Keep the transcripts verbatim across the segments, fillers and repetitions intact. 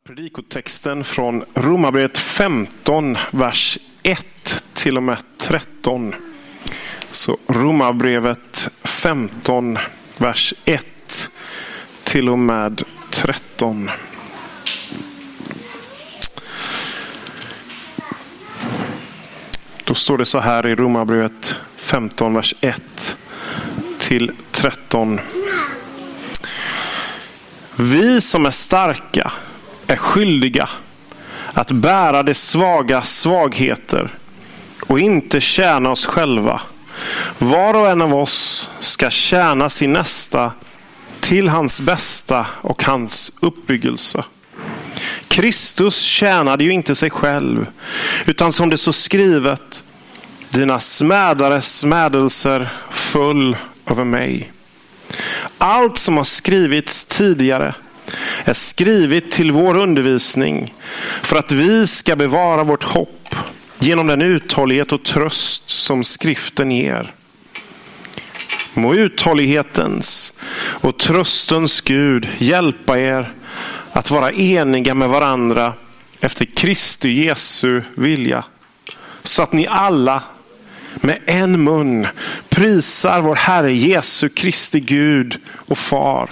Predikotexten från Romarbrevet femton, vers ett till och med tretton. Så Romarbrevet femton, vers ett till och med tretton. Då står det så här i Romarbrevet femton, vers ett till tretton. Vi som är starka är skyldiga att bära de svaga svagheter och inte tjäna oss själva. Var och en av oss ska tjäna sin nästa till hans bästa och hans uppbyggelse. Kristus tjänade ju inte sig själv, utan som det så skrivet: dina smädares smädelser föll över mig. Allt som har skrivits tidigare är skrivet till vår undervisning, för att vi ska bevara vårt hopp genom den uthållighet och tröst som skriften ger. Må uthållighetens och tröstens Gud hjälpa er att vara eniga med varandra efter Kristi Jesu vilja, så att ni alla med en mun prisar vår Herre Jesu Kristi Gud och Far.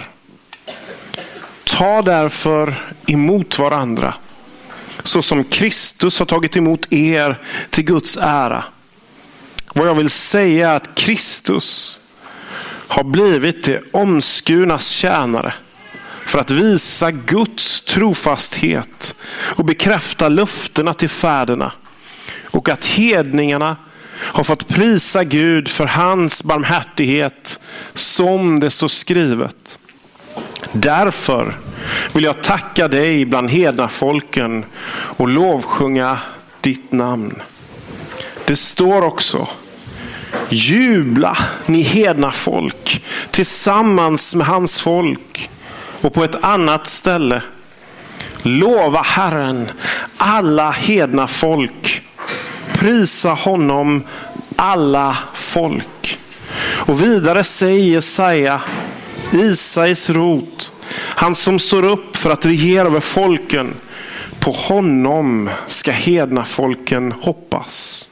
Ta därför emot varandra, så som Kristus har tagit emot er till Guds ära. Vad jag vill säga är att Kristus har blivit det omskurnas tjänare för att visa Guds trofasthet och bekräfta löftena till fäderna, och att hedningarna har fått prisa Gud för hans barmhärtighet, som det står skrivet. Därför vill jag tacka dig bland hedna folken och lovsjunga ditt namn. Det står också: jubla ni hedna folk tillsammans med hans folk. Och på ett annat ställe: lova Herren alla hedna folk. Prisa honom alla folk. Och vidare säger Jesaja, Isais rot, han som står upp för att regera över folken, på honom ska hedna folken hoppas.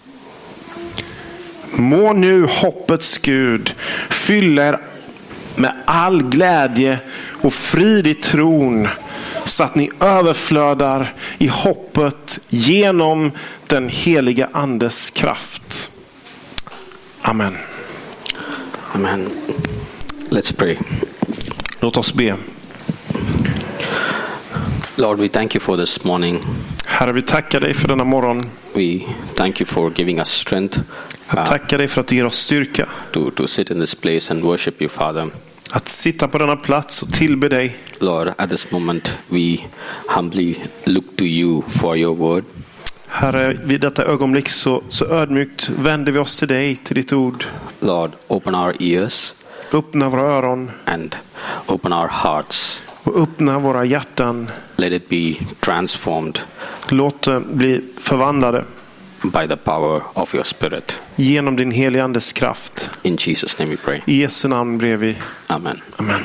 Må nu hoppets Gud fylla er med all glädje och frid i tron, så att ni överflödar i hoppet genom den heliga andes kraft. Amen. Amen. Let's pray. Låt oss be. Lord, we thank you for this morning. Herre, vi tackar dig för denna morgon. We thank you for giving us strength. Jag tackar dig för att du ger oss styrka to, to sit in this place and worship you, Father. Att sitta på denna plats och tillbe dig. Lord, at this moment we humbly look to you for your word. Herre, vid detta ögonblick så, så ödmjukt vänder vi oss till dig, till ditt ord. Lord, open our ears. Öppna våra öron. And open our hearts. Och öppna våra hjärtan. Let it be transformed. Låt det bli förvandlade. By the power of your spirit. Genom din heliga andes kraft. In Jesus' name we pray. I Jesu namn ber vi. Amen. Amen.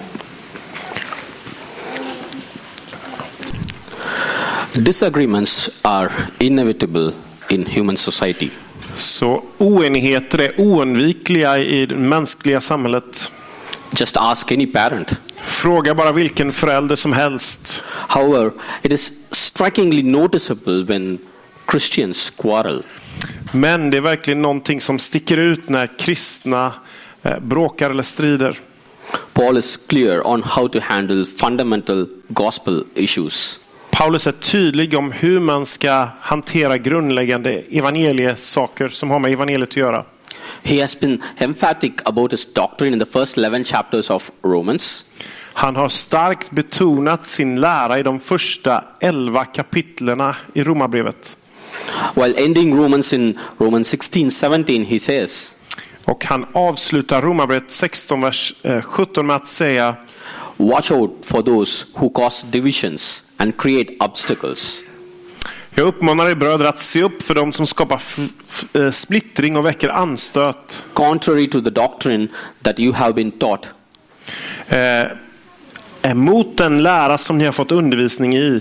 Disagreements are inevitable in human society. Så oenigheter är oundvikliga i det mänskliga samhället. Just ask any parent. Fråga bara vilken förälder som helst. However, it is strikingly noticeable when Christians quarrel. Men det är verkligen någonting som sticker ut när kristna eh, bråkar eller strider. Paul is clear on how to handle fundamental gospel issues. Paulus är tydlig om hur man ska hantera grundläggande evangeliesaker som har med evangeliet att göra. He has been emphatic about his doctrine in the first eleven chapters of Romans. Han har starkt betonat sin lära i de första elva kapitlerna i Romarbrevet. While ending Romans in Romans sixteen seventeen, he says. Och han avslutar Romarbrevet sexton vers sjutton med att säga: watch out for those who cause divisions and create obstacles. Jag uppmanar er bröder att se upp för dem som skapar f- f- splittring och väcker anstöt. Contrary to the doctrine that you have been taught. Eh, emot den lära som ni har fått undervisning i.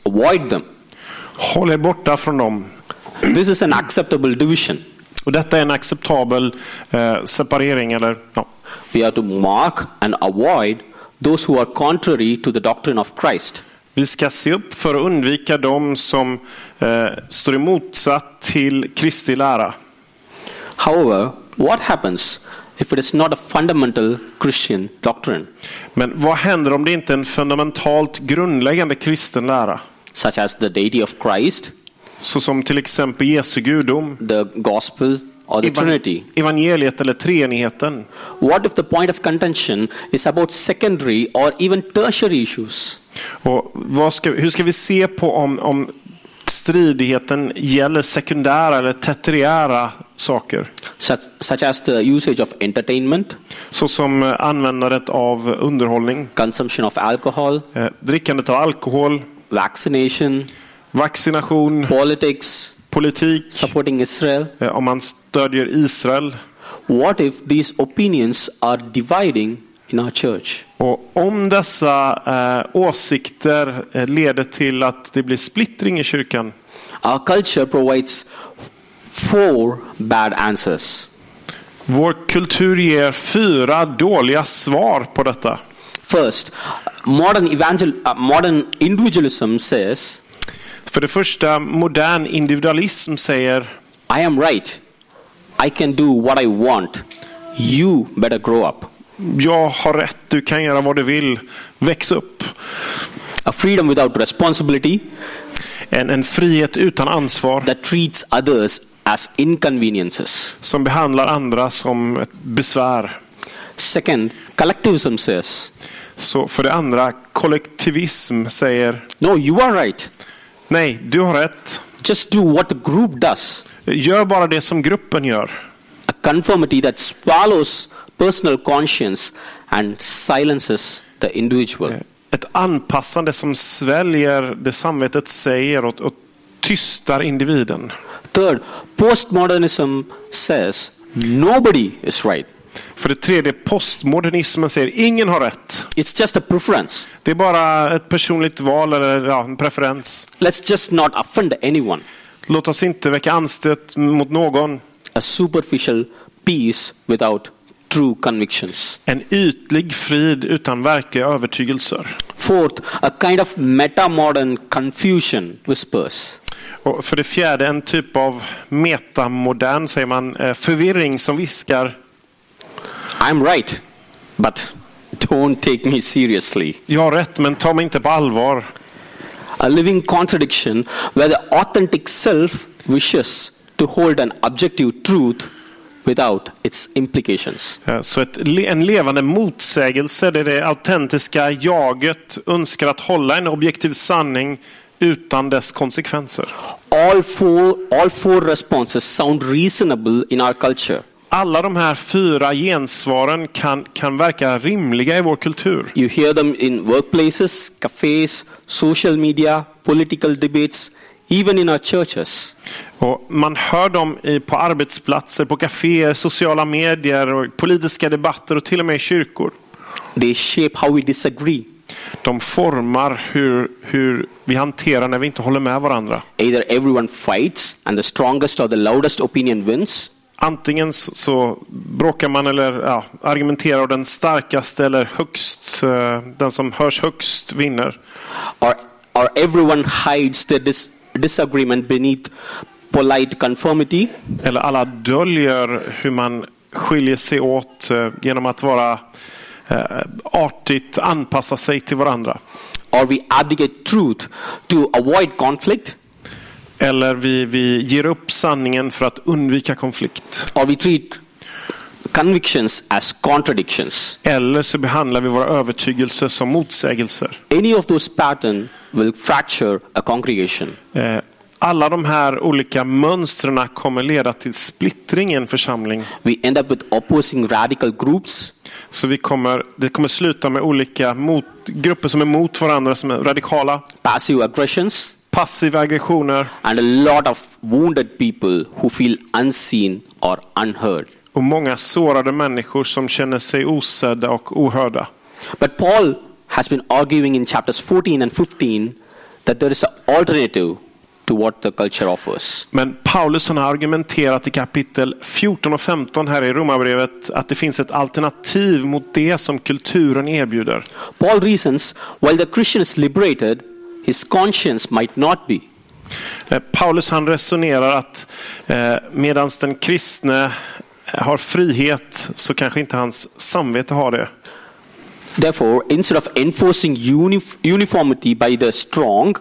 Avoid them. Håll er borta från dem. This is an acceptable division. Och detta är en acceptabel eh, separering. Eller, ja. We are to mark and avoid those who are contrary to the doctrine of Christ. Vi ska se upp för att undvika dem som eh, står i motsatt till Kristi lära. However, what happens if it is not a fundamental Christian doctrine? Men vad händer om det inte är en fundamentalt grundläggande kristen lära? Such as the deity of Christ, Så som till exempel Jesu gudom, the gospel, or the evan- Trinity. evangeliet eller treenigheten. What if the point of contention is about secondary or even tertiary issues? Och vad ska, hur ska vi se på om, om stridigheten gäller sekundära eller tertiära saker? Such, such as the usage of entertainment, Så som användandet av underhållning, consumption of alcohol, eh, drickandet av alkohol, vaccination, vaccination, politics, politik, supporting Israel. eh, om man stödjer Israel. What if these opinions are dividing in our church? Och om dessa eh, åsikter eh, leder till att det blir splittring i kyrkan, Our culture provides four bad answers. vår kultur ger fyra dåliga svar på detta. First, modern evangel- uh, modern individualism says, För det första, modern individualism säger I am right. I can do what I want. You better grow up. jag har rätt, du kan göra vad du vill, väx upp. A freedom without responsibility En, en frihet utan ansvar that treats others as inconveniences. som behandlar andra som ett besvär. Second, collectivism says, Så för det andra, kollektivism säger no, you are right. nej, du har rätt. Just do what the group does. Gör bara det som gruppen gör. A conformity that swallows personal conscience and silences the individual. Ett anpassande som sväljer det samvetet säger och, och tystar individen. Third, postmodernism says nobody is right. För det tredje, postmodernismen säger ingen har rätt. It's just a preference. Det är bara ett personligt val eller ja, en preferens. Let's just not offend anyone. Låt oss inte väcka anstöt mot någon. A superficial peace without true convictions. En ytlig frid utan verkliga övertygelser. Fourth, a kind of metamodern confusion whispers. Och för det fjärde, en typ av metamodern, säger man, förvirring som viskar. I'm right, but don't take me seriously. Jag har rätt, men ta mig inte på allvar. A living contradiction where the authentic self wishes to hold an objective truth without its implications. Så ett, en levande motsägelse där det autentiska jaget önskar att hålla en objektiv sanning utan dess konsekvenser. All four, all four responses sound reasonable in our culture. Alla de här fyra gensvaren kan, kan verka rimliga i vår kultur. You hear them in workplaces, cafes, social media, political debates, even in our churches. Och man hör dem i, på arbetsplatser, på kaféer, sociala medier och politiska debatter och till och med i kyrkor. They shape how we disagree. De formar hur, hur vi hanterar när vi inte håller med varandra. Either everyone fights and the strongest or the loudest opinion wins. Antingen så, så bråkar man eller ja, argumenterar och den starkaste eller högst, den som hörs högst vinner. Or, or everyone hides their dis- disagreement beneath polite conformity. Eller alla döljer hur man skiljer sig åt genom att vara eh, artigt anpassa sig till varandra. Or we abdicate truth to avoid conflict. Eller vi, vi ger upp sanningen för att undvika konflikt. Or we treat convictions as contradictions. Eller så behandlar vi våra övertygelser som motsägelser. Any of those patterns will fracture a congregation. Eh, alla de här olika mönstren kommer leda till splittring i en församling. We end up with opposing radical groups. Så vi kommer, det kommer sluta med olika mot, grupper som är mot varandra, som är radikala. Passive aggressions. Passiva aggressioner. And a lot of wounded people who feel unseen or unheard. Och många sårade människor som känner sig osedda och ohörda. But Paul has been arguing in chapters fourteen and fifteen that there is an alternative to what the culture offers. Men Paulus han har argumenterat i kapitel fjorton och femton här i Romarbrevet att det finns ett alternativ mot det som kulturen erbjuder. Paul reasons, while the Christian is liberated, his conscience might not be. Paulus han resonerar att eh, medan den kristne har frihet så kanske inte hans samvete har det. Therefore, instead of enforcing unif- uniformity by the strong,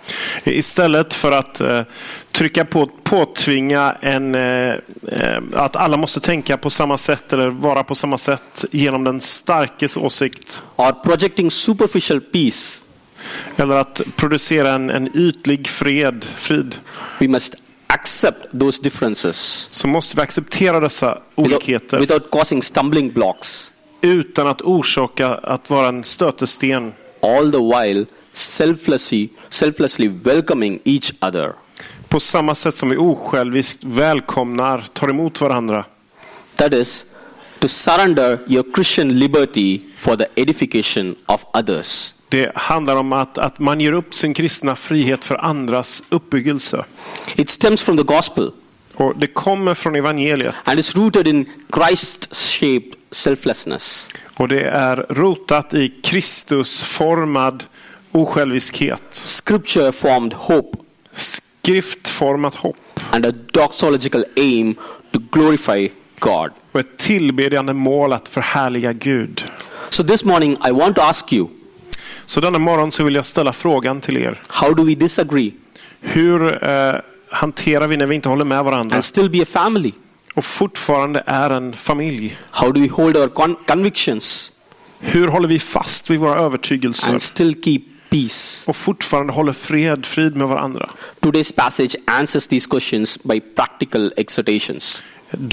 istället för att eh, trycka på, påtvinga en, eh, att alla måste tänka på samma sätt eller vara på samma sätt genom den starkes åsikt. or projecting superficial peace, Eller att producera en, en ytlig fred, frid. we must accept those differences Så måste vi acceptera dessa without, olikheter without causing stumbling blocks, utan att orsaka att vara en stötesten. all the while selflessly, selflessly welcoming each other. På samma sätt som vi osjälviskt välkomnar, tar emot varandra. That is, to surrender your Christian liberty for the edification of others. Det handlar om att, att man ger upp sin kristna frihet för andras uppbyggelse. It stems from the gospel Och det kommer från evangeliet. and is rooted in Christ-shaped selflessness. Och det är rotat i Kristusformad osjälviskhet. Scripture-formed hope Skriftformat hopp. and a doxological aim to glorify God. Och ett tillbedjande mål att förhärliga Gud. So this morning I want to ask you, Så denna morgon så vill jag ställa frågan till er. how do we disagree Hur eh, hanterar vi när vi inte håller med varandra and still be a family? och fortfarande är en familj? How do we hold our con- convictions Hur håller vi fast vid våra övertygelser and still keep peace? och fortfarande håller fred, frid med varandra? Today's passage answers these questions by practical exhortations.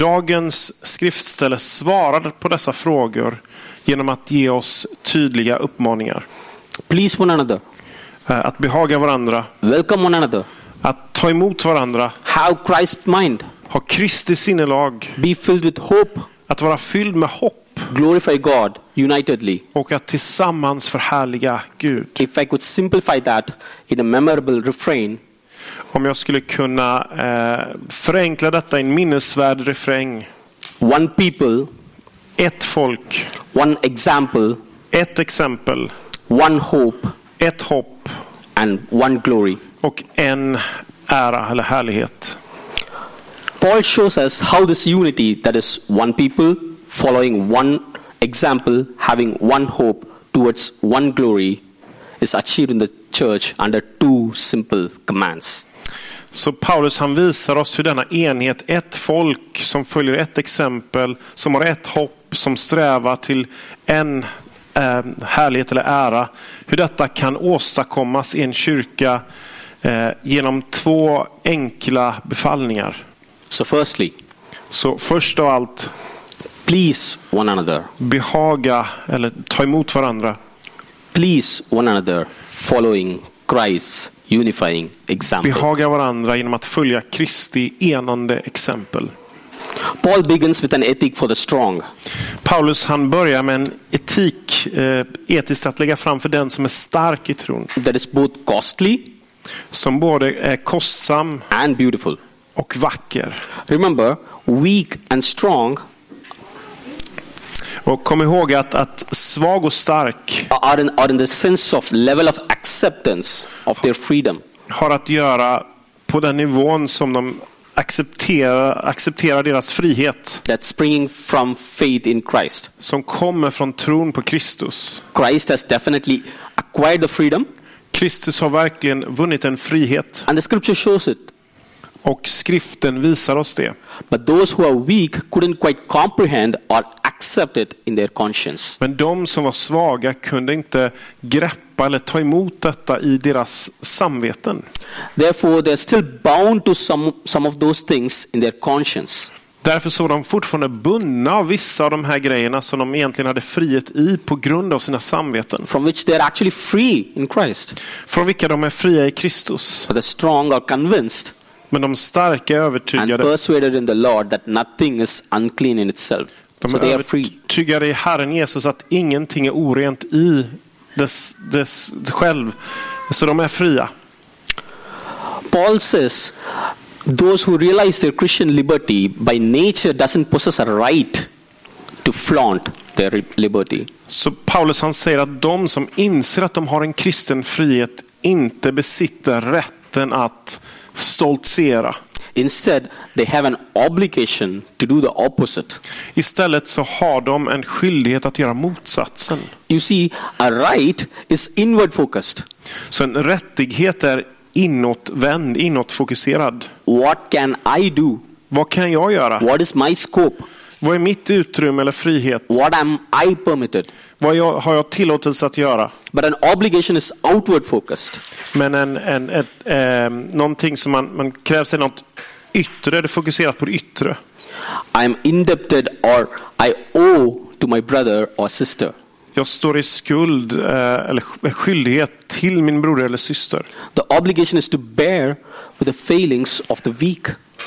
Dagens skriftställe svarar på dessa frågor genom att ge oss tydliga uppmaningar. Please one another, Eh, Att behaga varandra, welcome one another, att ta emot varandra, have Christ's mind, ha Kristi sinnelag, be filled with hope, att vara fylld med hopp glorify God unitedly. och att tillsammans förhärliga Gud. If I could simplify that in a memorable refrain, Om jag skulle kunna eh, förenkla detta i en minnesvärd refräng. one people, Ett folk, one example, ett exempel, one hope, ett hopp and one glory. och en ära eller härlighet. Paul shows us how this unity, that is one people, following one example, having one hope towards one glory, is achieved in the church under two simple commands. Så Paulus han visar oss hur denna enhet, ett folk som följer ett exempel, som har ett hopp, som strävar till en eh, härlighet eller ära, hur detta kan åstadkommas i en kyrka eh, genom två enkla befallningar. So firstly, Så först av allt, please one another. behaga eller ta emot varandra. Please one another, following Christ's unifying example. Behaga varandra genom att följa Kristi enande exempel. Paul begins with an ethic for the strong. Paulus han börjar med en etik, eh, etiskt att lägga fram för den som är stark i tron. That is both costly Som både är kostsam and beautiful. och vacker. Remember, weak and strong Och kom ihåg att, att svag och stark are in, are in the sense of level of acceptance of their freedom. har att göra på den nivån som de accepterar, accepterar deras frihet. That's springing from faith in Christ. Som kommer från tron på Kristus. Christ has definitely acquired the freedom, Kristus har verkligen vunnit en frihet. and the scripture shows it. Och skriften visar oss det. But those who are weak couldn't quite comprehend or accept it in their conscience. Men de som var svaga kunde inte greppa eller ta emot detta i deras samveten. Therefore, they're still bound to some, some of those things in their conscience. Därför så var de fortfarande bundna av vissa av de här grejerna som de egentligen hade frihet i på grund av sina samveten. From which they're actually free in Christ. Från vilka de är fria i Kristus. But the strong are convinced Men de starka är and övertygade. persuaded in the Lord that nothing is unclean in itself. De So är they are free. övertygade i Herren Jesus att ingenting är orent i dess, dess själv. Så de är fria. Paul says, those who realize their Christian liberty by nature doesn't possess a right to flaunt their liberty. Så Paulus han säger att de som inser att de har en kristen frihet inte besitter rätten att stoltsera. Instead, they have an obligation to do the opposite. Istället så har de en skyldighet att göra motsatsen. You see, a right is inward focused. Så en rättighet är inåtvänd, inåtfokuserad. What can I do? Vad kan jag göra? What is my scope? Vad är mitt utrymme eller frihet? What am I permitted? Vad jag, har jag tillåtelse att göra? But an obligation is outward focused. Men en, en, ett, eh, någonting som man, man kräver sig något yttre, det är fokuserat på det yttre. I am indebted or I owe to my brother or sister. Jag står i skuld eh, eller skyldighet till min bror eller syster. The obligation is to bear with the failings of the weak.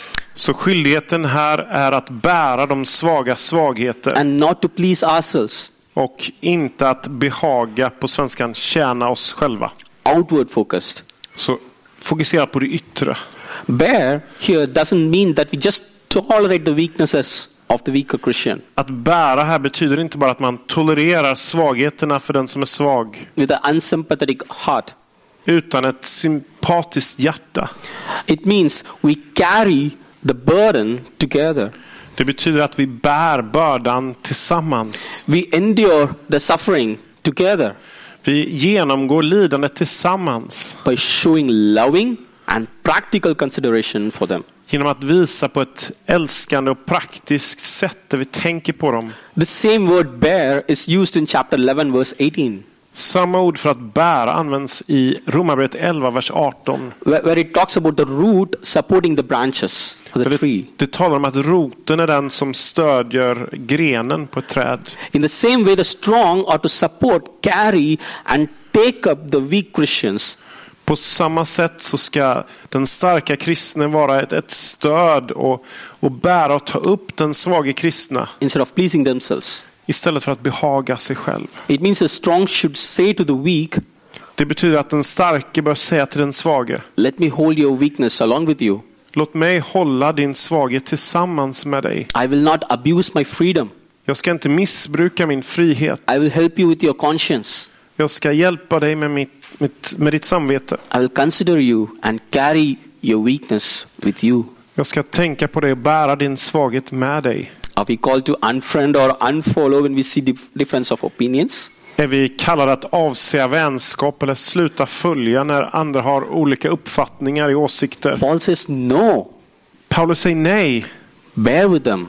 Så skyldigheten här är att bära de svaga svagheter. And not to please ourselves. Och inte att behaga, på svenskan, tjäna oss själva. Outward focused. Så fokusera på det yttre. Bear here doesn't mean that we just tolerate the weaknesses of the weaker Christian. Att bära här betyder inte bara att man tolererar svagheterna för den som är svag. With an unsympathetic heart. Utan ett sympatiskt hjärta. It means we carry the burden together. Det betyder att vi bär bördan tillsammans. We endure the suffering together. Vi genomgår lidandet tillsammans. By showing loving and practical consideration for them. Genom att visa på ett älskande och praktiskt sätt där vi tänker på dem. The same word bear is used in chapter eleven verse eighteen. Samma ord för att bära används i Romarbrevet elva vers arton. Where, where it talks about the root supporting the branches of the det, tree. Det talar om att roten är den som stödjer grenen på ett träd. In the same way the strong are to support, carry and take up the weak Christians. På samma sätt så ska den starka kristne vara ett, ett stöd och, och bära och ta upp den svaga kristna. Instead of pleasing themselves. Istället för att behaga sig själv. It means the strong should say to the weak. Det betyder att den starke bör säga till den svage. Let me hold your weakness along with you. Låt mig hålla din svaghet tillsammans med dig. I will not abuse my freedom. Jag ska inte missbruka min frihet. I will help you with your conscience. Jag ska hjälpa dig med, mitt, mitt, med ditt samvete. I will consider you and carry your weakness with you. Jag ska tänka på dig och bära din svaghet med dig. Are we called to unfriend or unfollow when we see dif- difference of opinions? Är vi kallade att avsäga vänskap eller sluta följa när andra har olika uppfattningar i åsikter? Paul says no. Paulus säger nej. Bear with them.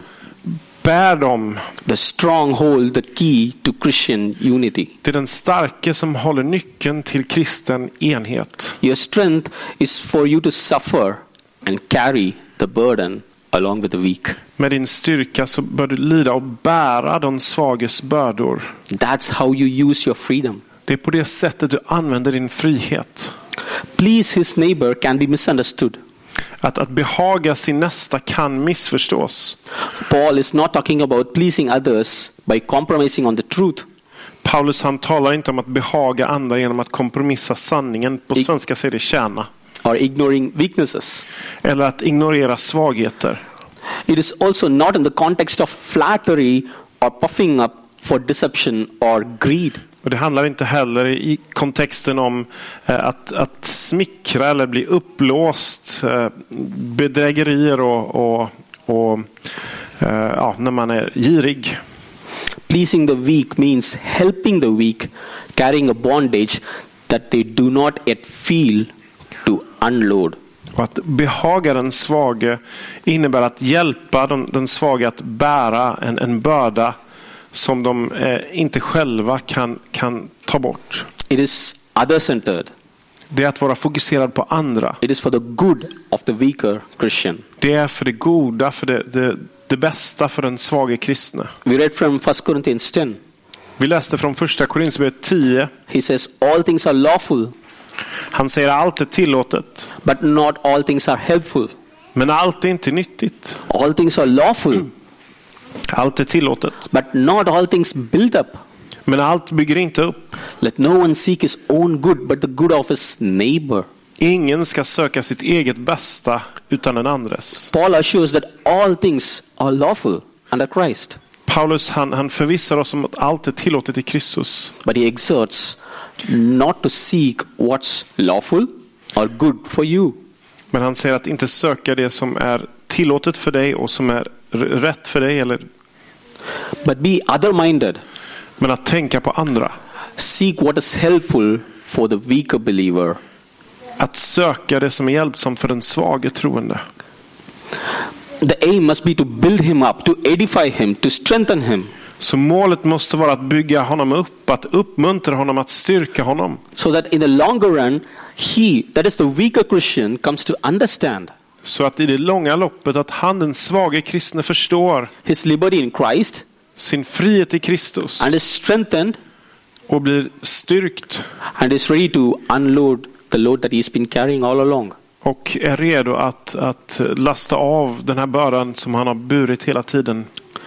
Bär dem. The strong hold the key to Christian unity. Det är den starke som håller nyckeln till kristen enhet. Your strength is for you to suffer and carry the burden along with the weak. Med din styrka så bör du lida och bära de svages bördor. That's how you use your freedom. Det är på det sättet du använder din frihet. Please his neighbor can be misunderstood. Att, att behaga sin nästa kan missförstås. Paul is not talking about pleasing others by compromising on the truth. Paulus han talar inte om att behaga andra genom att kompromissa sanningen. På svenska säger det tjäna. Or ignoring weaknesses. Eller att ignorera svagheter. It is also not in the context of flattery or puffing up for deception or greed. Och det handlar inte heller i kontexten om eh, att, att smickra eller bli uppblåst, eh, bedrägerier och, och, och eh, ja, när man är girig. Pleasing the weak means helping the weak, carrying a bondage that they do not yet feel to unload. Och att behaga den svage innebär att hjälpa den, den svage att bära en, en börda som de eh, inte själva kan, kan ta bort. It is other-centered. Det är att vara fokuserad på andra. It is for the good of the weaker Christian. Det är för det goda, för det, det, det bästa för den svage kristna. We read from First Corinthians ten. Vi läste från första Korinthierbrevet tio. He says all things are lawful. Han säger allt är tillåtet. But not all things are helpful. Men allt är inte nyttigt. All things are lawful. Allt är tillåtet. But not all things build up. Men allt bygger inte upp. Let no one seek his own good, but the good of his neighbor. ingen ska söka sitt eget bästa utan den andres. Paul assures that all things are lawful under Christ. Paulus han, han förvissar oss om att allt är tillåtet i Kristus. But he exhorts not to seek what's lawful or good for you. Men han säger att inte söka det som är tillåtet för dig och som är rätt för dig. Eller... But be other-minded. Men att tänka på andra. Seek what is helpful for the weaker believer. Att söka det som är hjälpsamt för den svage troende. The aim must be to build him up, to edify him, to strengthen him. Så målet måste vara att bygga honom upp, att uppmuntra honom, att styrka honom. So that in the longer run, he, that is the weaker Christian, comes to understand. Så att i det långa loppet att han, den svage kristne, förstår his liberty in Christ, sin frihet i Kristus, and is strengthened, och blir styrkt, and is ready to unload the load that he's been carrying all along. Och är redo att, att lasta av den här bördan som han har burit hela tiden.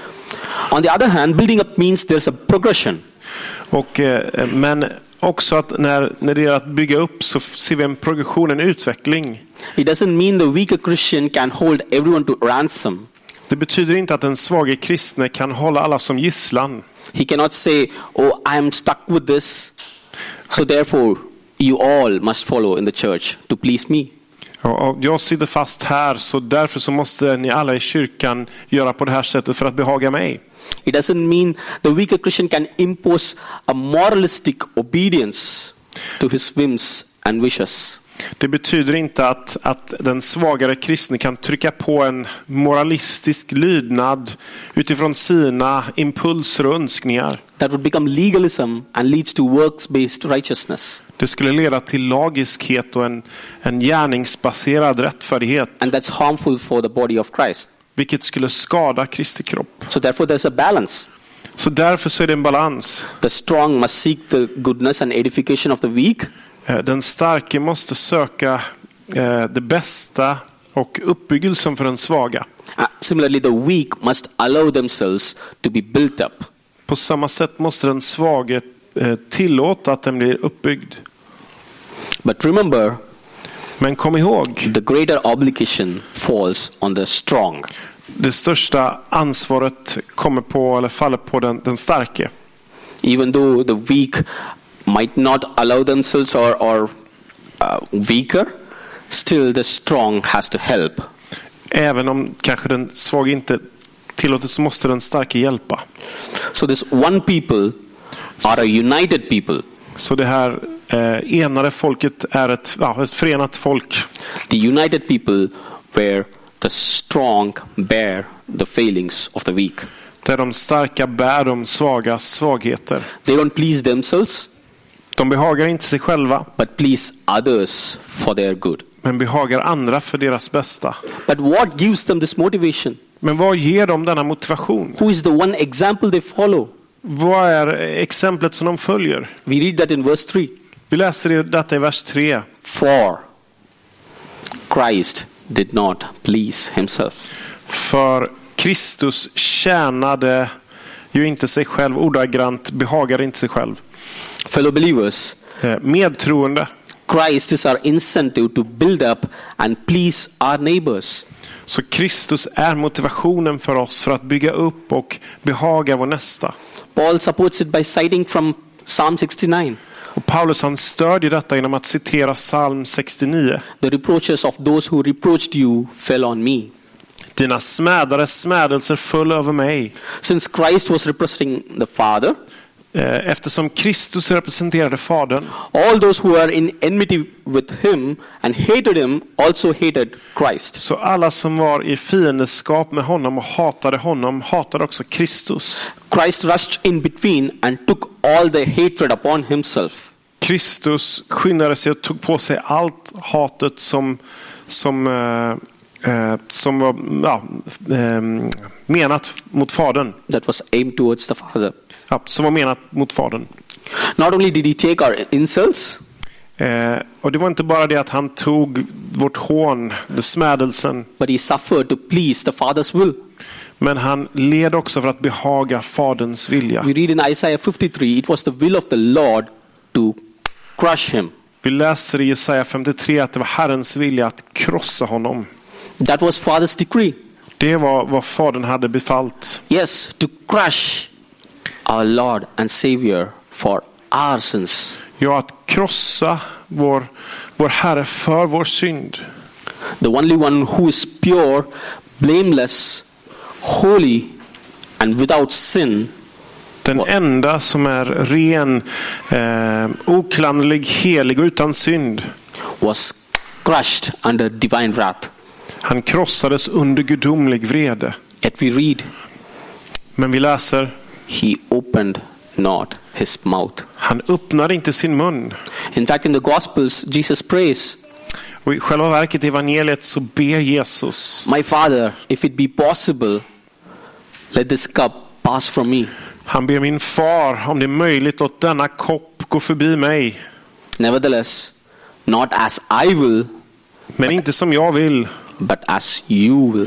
On the other hand, building up means there's a progression. Och, eh, men också att när, när det gäller att bygga upp så ser vi en progression, en utveckling. It doesn't mean the weaker Christian can hold everyone to ransom. Det betyder inte att den svage kristne kan hålla alla som gisslan. He cannot say, oh, I am stuck with this, so therefore you all must follow in the church to please me. Och jag sitter fast här, så därför så måste ni alla i kyrkan göra på det här sättet för att behaga mig. It doesn't mean the weaker Christian can impose a moralistic obedience to his whims and wishes. Det betyder inte att, att den svagare kristne kan trycka på en moralistisk lydnad utifrån sina impulser och önskningar. That would become legalism and leads to works-based righteousness. Det skulle leda till lagiskhet och en, en gärningsbaserad rättfärdighet. And that's harmful for the body of Christ. Vilket skulle skada Kristi kropp. So therefore there's a balance. Så därför så är det en balans. The strong must seek the goodness and edification of the weak. Den starke måste söka eh, det bästa och uppbyggelsen för den svaga. Uh, similarly, the weak must allow themselves to be built up. På samma sätt måste den svage eh, tillåta att den blir uppbyggd. But remember, men kom ihåg, the greater obligation falls on the strong. Det största ansvaret kommer på eller faller på den, den starke. Even though the weak might not allow themselves or, or uh, weaker, still the strong has to help. Även om kanske den svag inte tillåter, så måste den starka hjälpa. So this one people are a united people. Så det här eh, enade folket är ett, ja, ett förenat folk. The united people where the strong bear the failings of the weak. Där de starka bär de svaga svagheter. They don't please themselves. De behagar inte sig själva, but please others for their good. Men behagar andra för deras bästa. But what gives them this motivation? Men vad ger dem denna motivation? Who is the one example they follow? Vad är exemplet som de följer? We read that in verse three. Vi läser detta i vers tre. For Christ did not please himself. För Kristus tjänade ju inte sig själv, ordagrant behagade inte sig själv. Fellow believers, medtroende. Christ is our incentive to build up and please our neighbors. Så Kristus är motivationen för oss för att bygga upp och behaga vår nästa. Paul supports it by citing from Psalm sixty-nine. Och Paulus han stödjer detta genom att citera Psalm sextionio. The reproaches of those who reproached you fell on me. Dina smädares smädelser föll över mig. Since Christ was representing the Father, eftersom Kristus representerade Fadern, all those who are in enmity with him and hated him also hated Christ. Så alla som var i fiendskap med honom och hatade honom hatade också Kristus. Christ rushed in between and took all the hatred upon himself. Kristus skyndade sig och tog på sig allt hatet som som eh, som var ja, eh, menat mot Fadern. That was aimed towards the Father. Ja, som var menat mot Fadern. Not only did he take our insults, eh, och det var inte bara det att han tog vårt hån, det smädelsen, but he suffered to please the Father's will. Men han led också för att behaga Faderns vilja. We read in Isaiah fifty-three, it was the will of the Lord to crush him. Vi läser i Jesaja femtiotre att det var Herrens vilja att krossa honom. That was Father's decree. Det var vad Fadern hade befallt. Yes, to crush our Lord and Savior for our sins. Ja, att krossa vår, vår Herre för vår synd. The only one who is pure, blameless, holy and without sin. Den enda som är ren, eh, oklanderlig, helig och utan synd Was crushed under divine wrath. Han krossades under gudomlig vrede. Yet we read, Men vi läser, he opened not his mouth. han öppnade inte sin mun. In fact, in the Gospels, Jesus prays, Och i själva verket i evangeliet så ber Jesus, my Father, if it be possible, let this cup pass from me. han ber min far, om det är möjligt, låt denna kopp gå förbi mig. Nevertheless, not as I will, Men inte som jag vill, but as you will.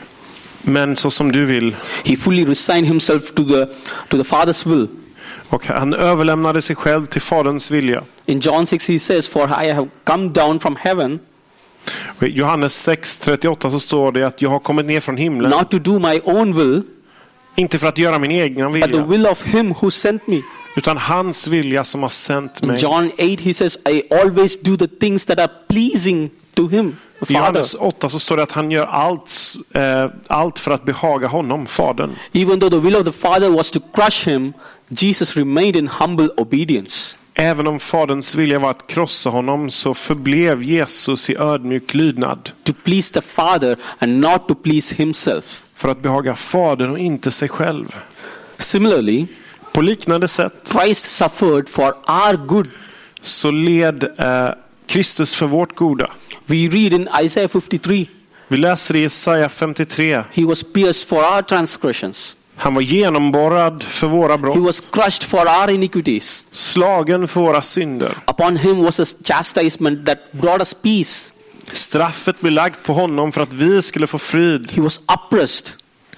men så som du vill. He fully resigned himself to the to the Father's will. Och han överlämnade sig själv till Faderns vilja. In John six he says, for I have come down from heaven, Och i Johannes sex trettioåtta så står det att jag har kommit ner från himlen, not to do my own will, inte för att göra min egen but the vilja, will of him who sent me. utan hans vilja som har sänt In mig. John eight he says, I always do the things that are pleasing to him, the I Father. Johannes åtta så står det att han gör allt, eh, allt för att behaga honom, Fadern. Even though the will of the Father was to crush him, Jesus remained in humble obedience. Även om Faderns vilja var att krossa honom så förblev Jesus i ödmjuk lydnad. To please the Father and not to please himself. För att behaga Fadern och inte sig själv. Similarly, På liknande sätt Christ suffered for our good. så led eh, Kristus för vårt goda. We read in Isaiah fifty-three, Vi läser i Jesaja femtiotre. he was pierced for our transgressions. Han var genomborrad för våra He brott, was crushed for our iniquities. slagen för våra synder. Upon him was a chastisement that brought us peace. Straffet blev lagt på honom för att vi skulle få frid. He was oppressed.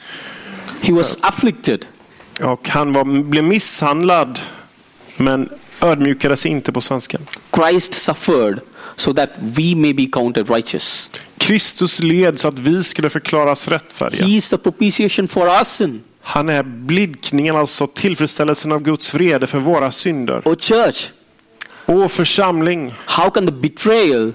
He was afflicted. Och han var, blev misshandlad, men ödmjukades inte på svenskan. Christ suffered so that we may be counted righteous. Kristus led så att vi skulle förklaras rättfärdiga. He is the propitiation for our sin. Han är blidkningen, alltså tillfredsställelsen av Guds vrede för våra synder. Oh church, Och församling, how can the betrayal,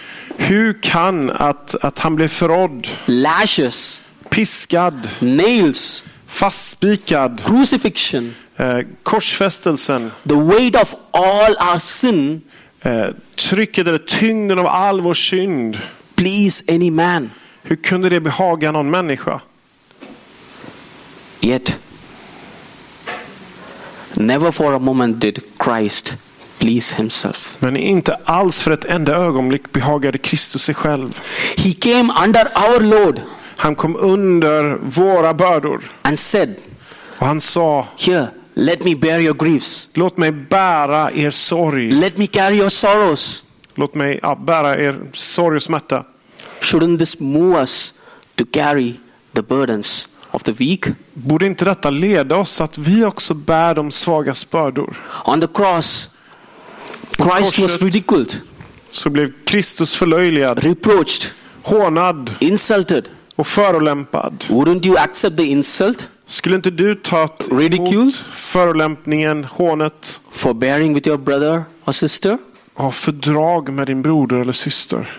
hur kan att, att han blev förrådd, lashes, piskad, nails, fastspikad, crucifixion, eh, korsfästelsen, the weight of all our sin, eh, trycket eller tyngden av all vår synd, please any man? hur kunde det behaga någon människa? Yet, never for a moment did Christ please himself. Men inte alls för ett enda ögonblick behagade Kristus sig själv. He came under our load Han kom under våra bördor and said, och han sa, here, let me bear your griefs. låt mig bära er sorg. Let me carry your sorrows. Låt mig ja, bära er sorg och smärta. Shouldn't this move us to carry the burdens of the weak? Borde inte detta leda oss att vi också bär de svagas bördor? On the cross, Christ was ridiculed, Så blev Kristus förlöjligad, reproached, hånad insulted. och förolämpad. Wouldn't you accept the insult Skulle inte du ta Ridicule? emot förolämpningen, hånet for bearing with your brother or sister? och ha fördrag med din broder eller syster?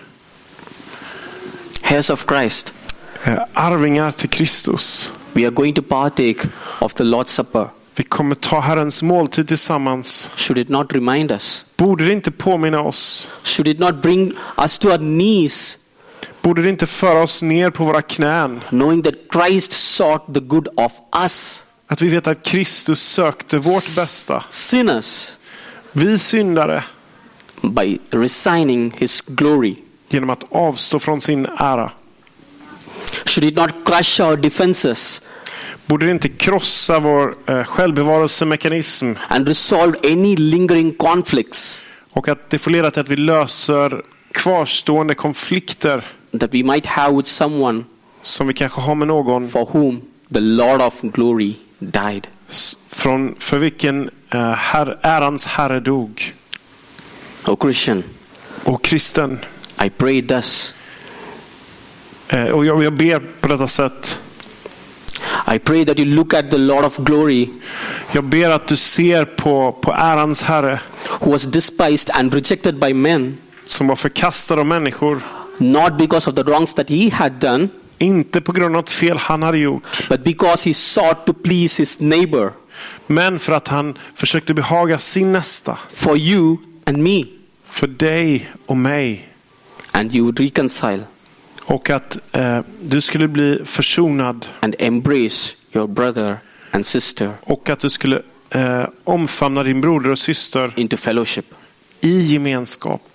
Heirs of Christ, Eh, Arvingar till Kristus. we are going to partake of the Lord's Supper. Vi kommer ta Herrens måltid tillsammans. Should it not remind us? Borde det inte påminna oss? Should it not bring us to our knees, Borde det inte föra oss ner på våra knän? knowing that Christ sought the good of us, Att vi vet att Kristus sökte vårt bästa. sinners, Vi syndare, by resigning his glory? genom att avstå från sin ära. Should it not crush our defenses Borde det inte krossa vår eh, självbevarelsemekanism and resolve any lingering conflicts, och att det får leda till att vi löser kvarstående konflikter that we might have with someone som vi kanske har med någon for whom the Lord of glory died? s- från för vilken eh, herr, ärans herre dog. Oh Christian, Och kristen. I pray thus. Eh, och jag, jag ber på detta sätt. I pray that you look at the Lord of glory, Jag ber att du ser på, på ärans Herre, who was despised and rejected by men, som var förkastad av människor. not because of the wrongs that he had done, Inte på grund av ett fel han hade gjort, but because he sought to please his neighbor, men för att han försökte behaga sin nästa. for you and me, För dig och mig. and you would reconcile Och att eh, du skulle bli försonad. and embrace your brother and sister Och att du skulle eh, omfamna din broder och syster into fellowship. i gemenskap.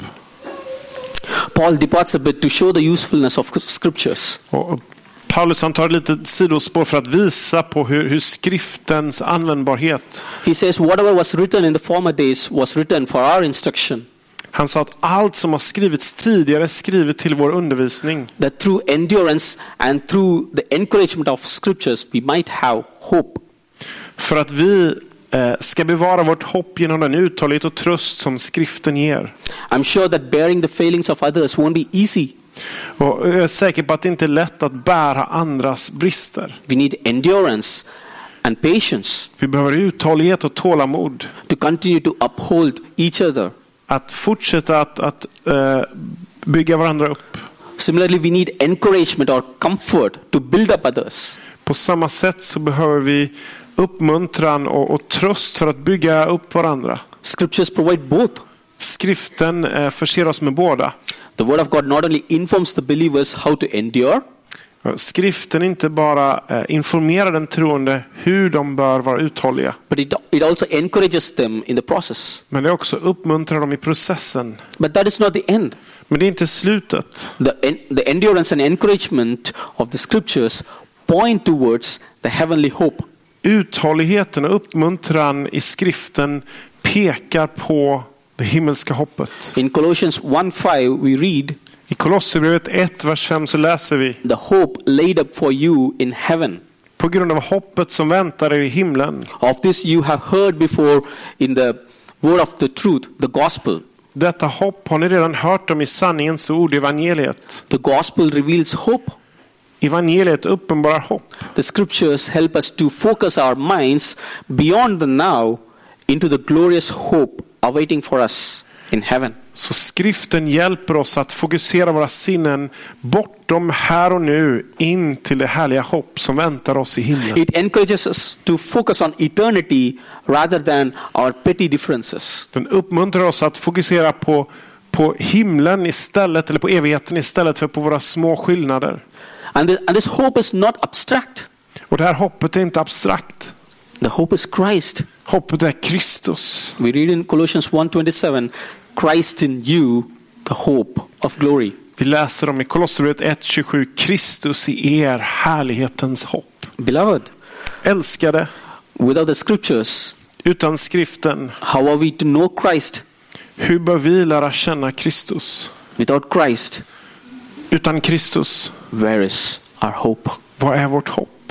Paul departs a bit to show the usefulness of scriptures. Och och Paulus han tar ett litet sidospår för att visa på hur, hur skriftens användbarhet. He says, whatever was written in the former days was written for our instruction, Han sa att allt som har skrivits tidigare är skrivet till vår undervisning. that through endurance and through the encouragement of scriptures we might have hope. För att vi eh, ska bevara vårt hopp genom den uthållighet och tröst som skriften ger. I'm sure that bearing the failings of others won't be easy. Och jag är säker på att det inte är lätt att bära andras brister. We need endurance and patience Vi behöver uthållighet och tålamod. to continue to uphold each other. Att fortsätta att, att eh, bygga varandra upp. Similarly, we need encouragement or comfort to build up others. På samma sätt så behöver vi uppmuntran och, och tröst för att bygga upp varandra. Scriptures provide both. Skriften eh, förser oss med båda. The word of God not only informs the believers how to endure, Skriften inte bara eh, informerar den troende hur de bör vara uthålliga. but it, it also encourages them in the process. Men det också uppmuntrar dem i processen. But that is not the end. Men det är inte slutet. The, en, the endurance and encouragement of the scriptures point towards the heavenly hope. Uthålligheten och uppmuntran i skriften pekar på det himmelska hoppet. In Colossians one five we read, I Kolosserbrevet ett, vers fem så läser vi: the hope laid up for you in heaven. på grund av hoppet som väntar er i himlen. Of this you have heard before in the word of the truth, the gospel. Detta hopp har ni redan hört om i sanningens ord, evangeliet. The gospel reveals hope. Evangeliet uppenbarar hopp. The scriptures help us to focus our minds beyond the now into the glorious hope awaiting for us in heaven. Så skriften hjälper oss att fokusera våra sinnen bortom här och nu in till det härliga hopp som väntar oss i himlen. It encourages us to focus on eternity rather than our petty differences. Den uppmuntrar oss att fokusera på, på himlen istället, eller på evigheten istället för på våra små skillnader. And, the, and this hope is not abstract. Och det här hoppet är inte abstrakt. The hope is Christ. Hoppet är Kristus. We read in Colossians one twenty-seven, Christ in you, the hope of glory. Vi läser om i Kolosserbrevet ett tjugosju, Kristus i er, härlighetens hopp. Beloved, Älskade, without the scriptures, utan skriften, how are we to know Christ? hur bör vi lära känna Kristus? Without Christ, Utan Kristus, where is our hope? vad är vårt hopp?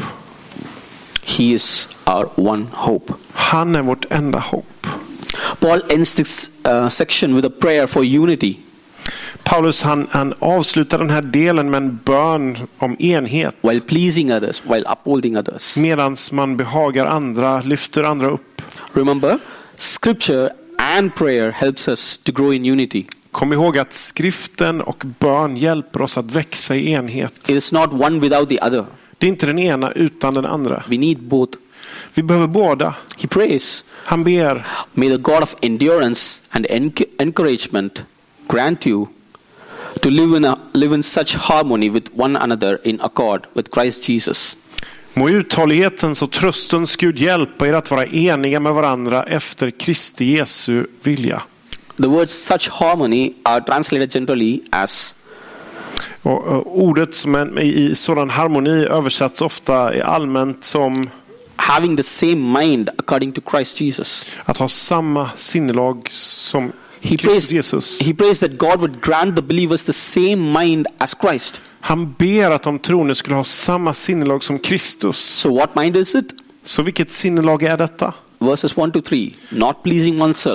He is our one hope. Han är vårt enda hopp. Paul ends this uh, section with a prayer for unity. Paulus han, han avslutar den här delen med en bön om enhet. While pleasing others, while upholding others. Medan man behagar andra, lyfter andra upp. Remember, scripture and prayer helps us to grow in unity. Kom ihåg att skriften och bön hjälper oss att växa i enhet. It is not one without the other. Det är inte den ena utan den andra. We need both. Vi behöver båda. He prays, Han ber: may the God of endurance and enc- encouragement grant you to live in, a, live in such harmony with one another in accord with Christ Jesus. må uthållighetens och tröstens Gud hjälpa er att vara eniga med varandra efter Kristi Jesu vilja. The words such harmony are translated generally as Och, och ordet som är i sådan harmoni översätts ofta i allmänt som having the same mind according to Christ Jesus. att ha samma sinnelag som He Kristus prays, Jesus. he prays that God would grant the believers the same mind as Christ. Han ber att de troende skulle ha samma sinnelag som Kristus. So what mind is it? Så vilket sinnelag är detta? Verses one to three. Not pleasing oneself.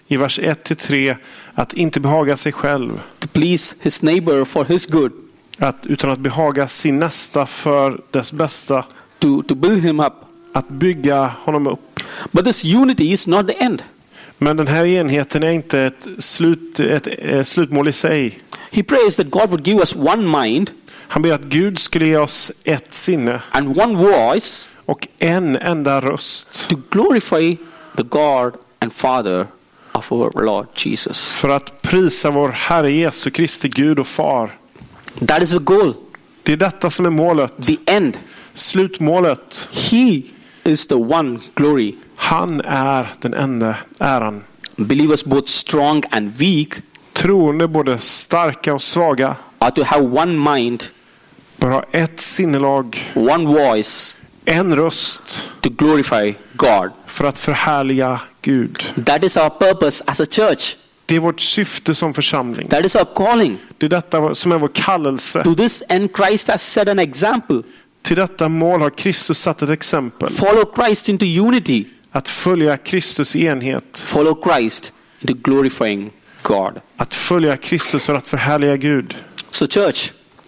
i vers ett till tre att inte behaga sig själv. To please his neighbor for his good. Att, utan att behaga sin nästa för dess bästa. To, to build him up. Att bygga honom upp. But this unity is not the end. Men den här enheten är inte ett, slut, ett, ett slutmål i sig. He prays that God would give us one mind. Han ber att Gud skulle ge oss ett sinne. And one voice. Och en enda röst. To glorify the God and Father of our Lord Jesus. För att prisa vår Herre Jesu Kristi Gud och Far. That is the goal. Det är detta som är målet. The end. Slutmålet. He is the one glory. Han är den enda äran. Believers both strong and weak. Troende både starka och svaga. Are to have one mind. Bör ha ett sinnelag. One voice. En röst. To glorify God. För att förhärliga Gud. That is our purpose as a church. Det är vårt syfte som församling. That is our calling. Det är detta som är vår kallelse. To this end Christ has set an example. Till detta mål har Kristus satt ett exempel. Follow Christ into unity. Att följa Kristus i enhet. Follow Christ into glorifying God. Att följa Kristus för att förhärliga Gud. So church.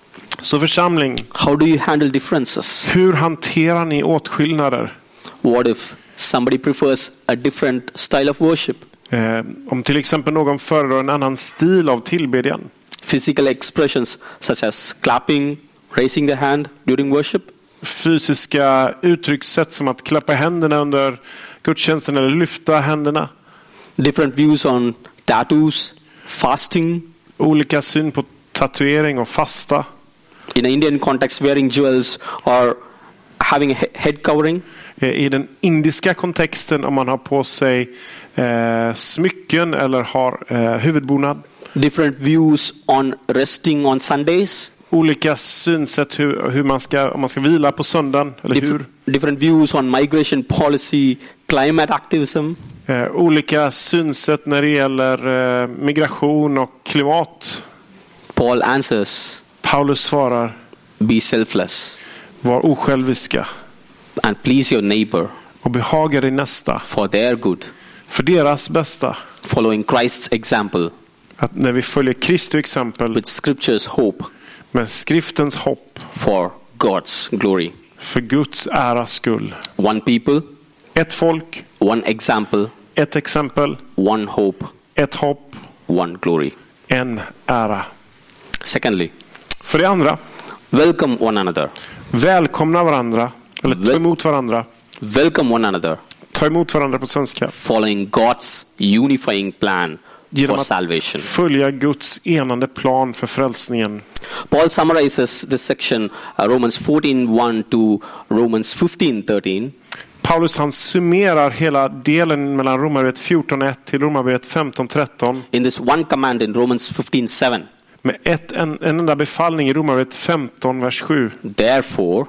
Så församling. How do you handle differences? Hur hanterar ni åtskillnader? What if somebody prefers a different style of worship? Eh, om till exempel någon föredrar en annan stil av tillbedjan. Physical expressions such as clapping, raising the hand during worship. Fysiska uttryckssätt som att klappa händerna under gudstjänsten eller lyfta händerna. Different views on tattoos, fasting. Olika syn på tatuering och fasta. In an Indian context, wearing jewels or having a head covering. I den indiska kontexten om man har på sig eh, smycken eller har eh, huvudbonad. Different views on resting on Sundays. Olika synsätt hur, hur man ska, om man ska vila på söndagen eller Dif- hur. Different views on migration policy, climate activism. Eh, olika synsätt när det gäller eh, migration och klimat. Paul answers, Paulus svarar: be selfless var osjälviska and please your neighbor och behaga din nästa for their good. för deras bästa. Following Christ's example Att när vi följer Kristi exempel with scripture's hope med skriftens hopp for God's glory. för Guds äras skull. One people, Ett folk, one example, ett exempel, one hope, ett hopp, one glory. en ära. Secondly, För det andra, welcome one another. välkomna varandra eller ta Väl- emot varandra. Welcome one another. Ta emot varandra på svenska. Following God's unifying plan Genom for att salvation. följa Guds enande plan för frälsningen. Paul summarizes this section, uh, Romans fourteen one to Romans fifteen thirteen. Paulus han summerar hela delen mellan Romarbrevet fjorton ett till Romarbrevet femton tretton In this one command in Romans fifteen seven. med ett, en, en enda befallning i Romarbrevet femton vers sju. Therefore,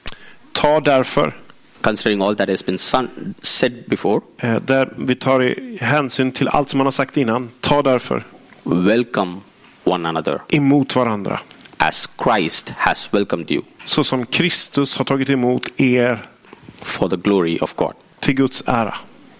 Ta därför, considering all that has been son- said before, eh, där vi tar i hänsyn till allt som man har sagt innan, ta därför welcome one another emot varandra. as Christ has welcomed you Så som Kristus har tagit emot er for the glory of God. till Guds ära.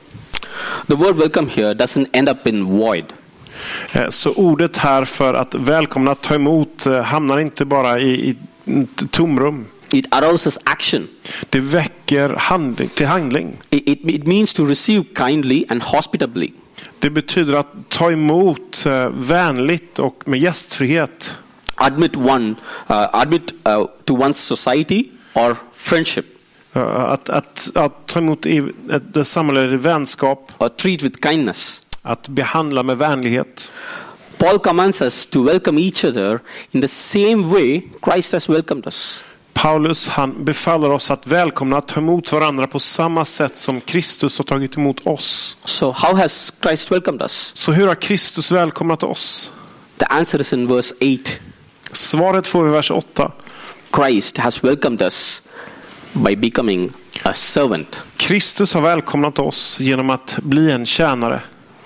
The word welcome here doesn't end up in void. Eh, Så ordet här för att välkomna, ta emot, eh, hamnar inte bara i, i ett tomrum. It arouses action. Det väcker handling, till handling. It, it, it means to receive kindly and hospitably. Det betyder att ta emot eh, vänligt och med gästfrihet. Admit one, uh, admit uh, to one's society or friendship, Eh, Att, att, att ta emot i ett- det samhälleliga vänskap. or treat with kindness. Att behandla med vänlighet. Paul commands us to welcome each other in the same way Christ has welcomed us. Paulus han befaller oss att välkomna, att ta emot varandra på samma sätt som Kristus har tagit emot oss. So how has Christ welcomed us? Så hur har Kristus välkomnat oss? The answer is in verse eight. Svaret får vi i vers åtta. Christ has welcomed us by becoming a servant. Kristus har välkomnat oss genom att bli en tjänare.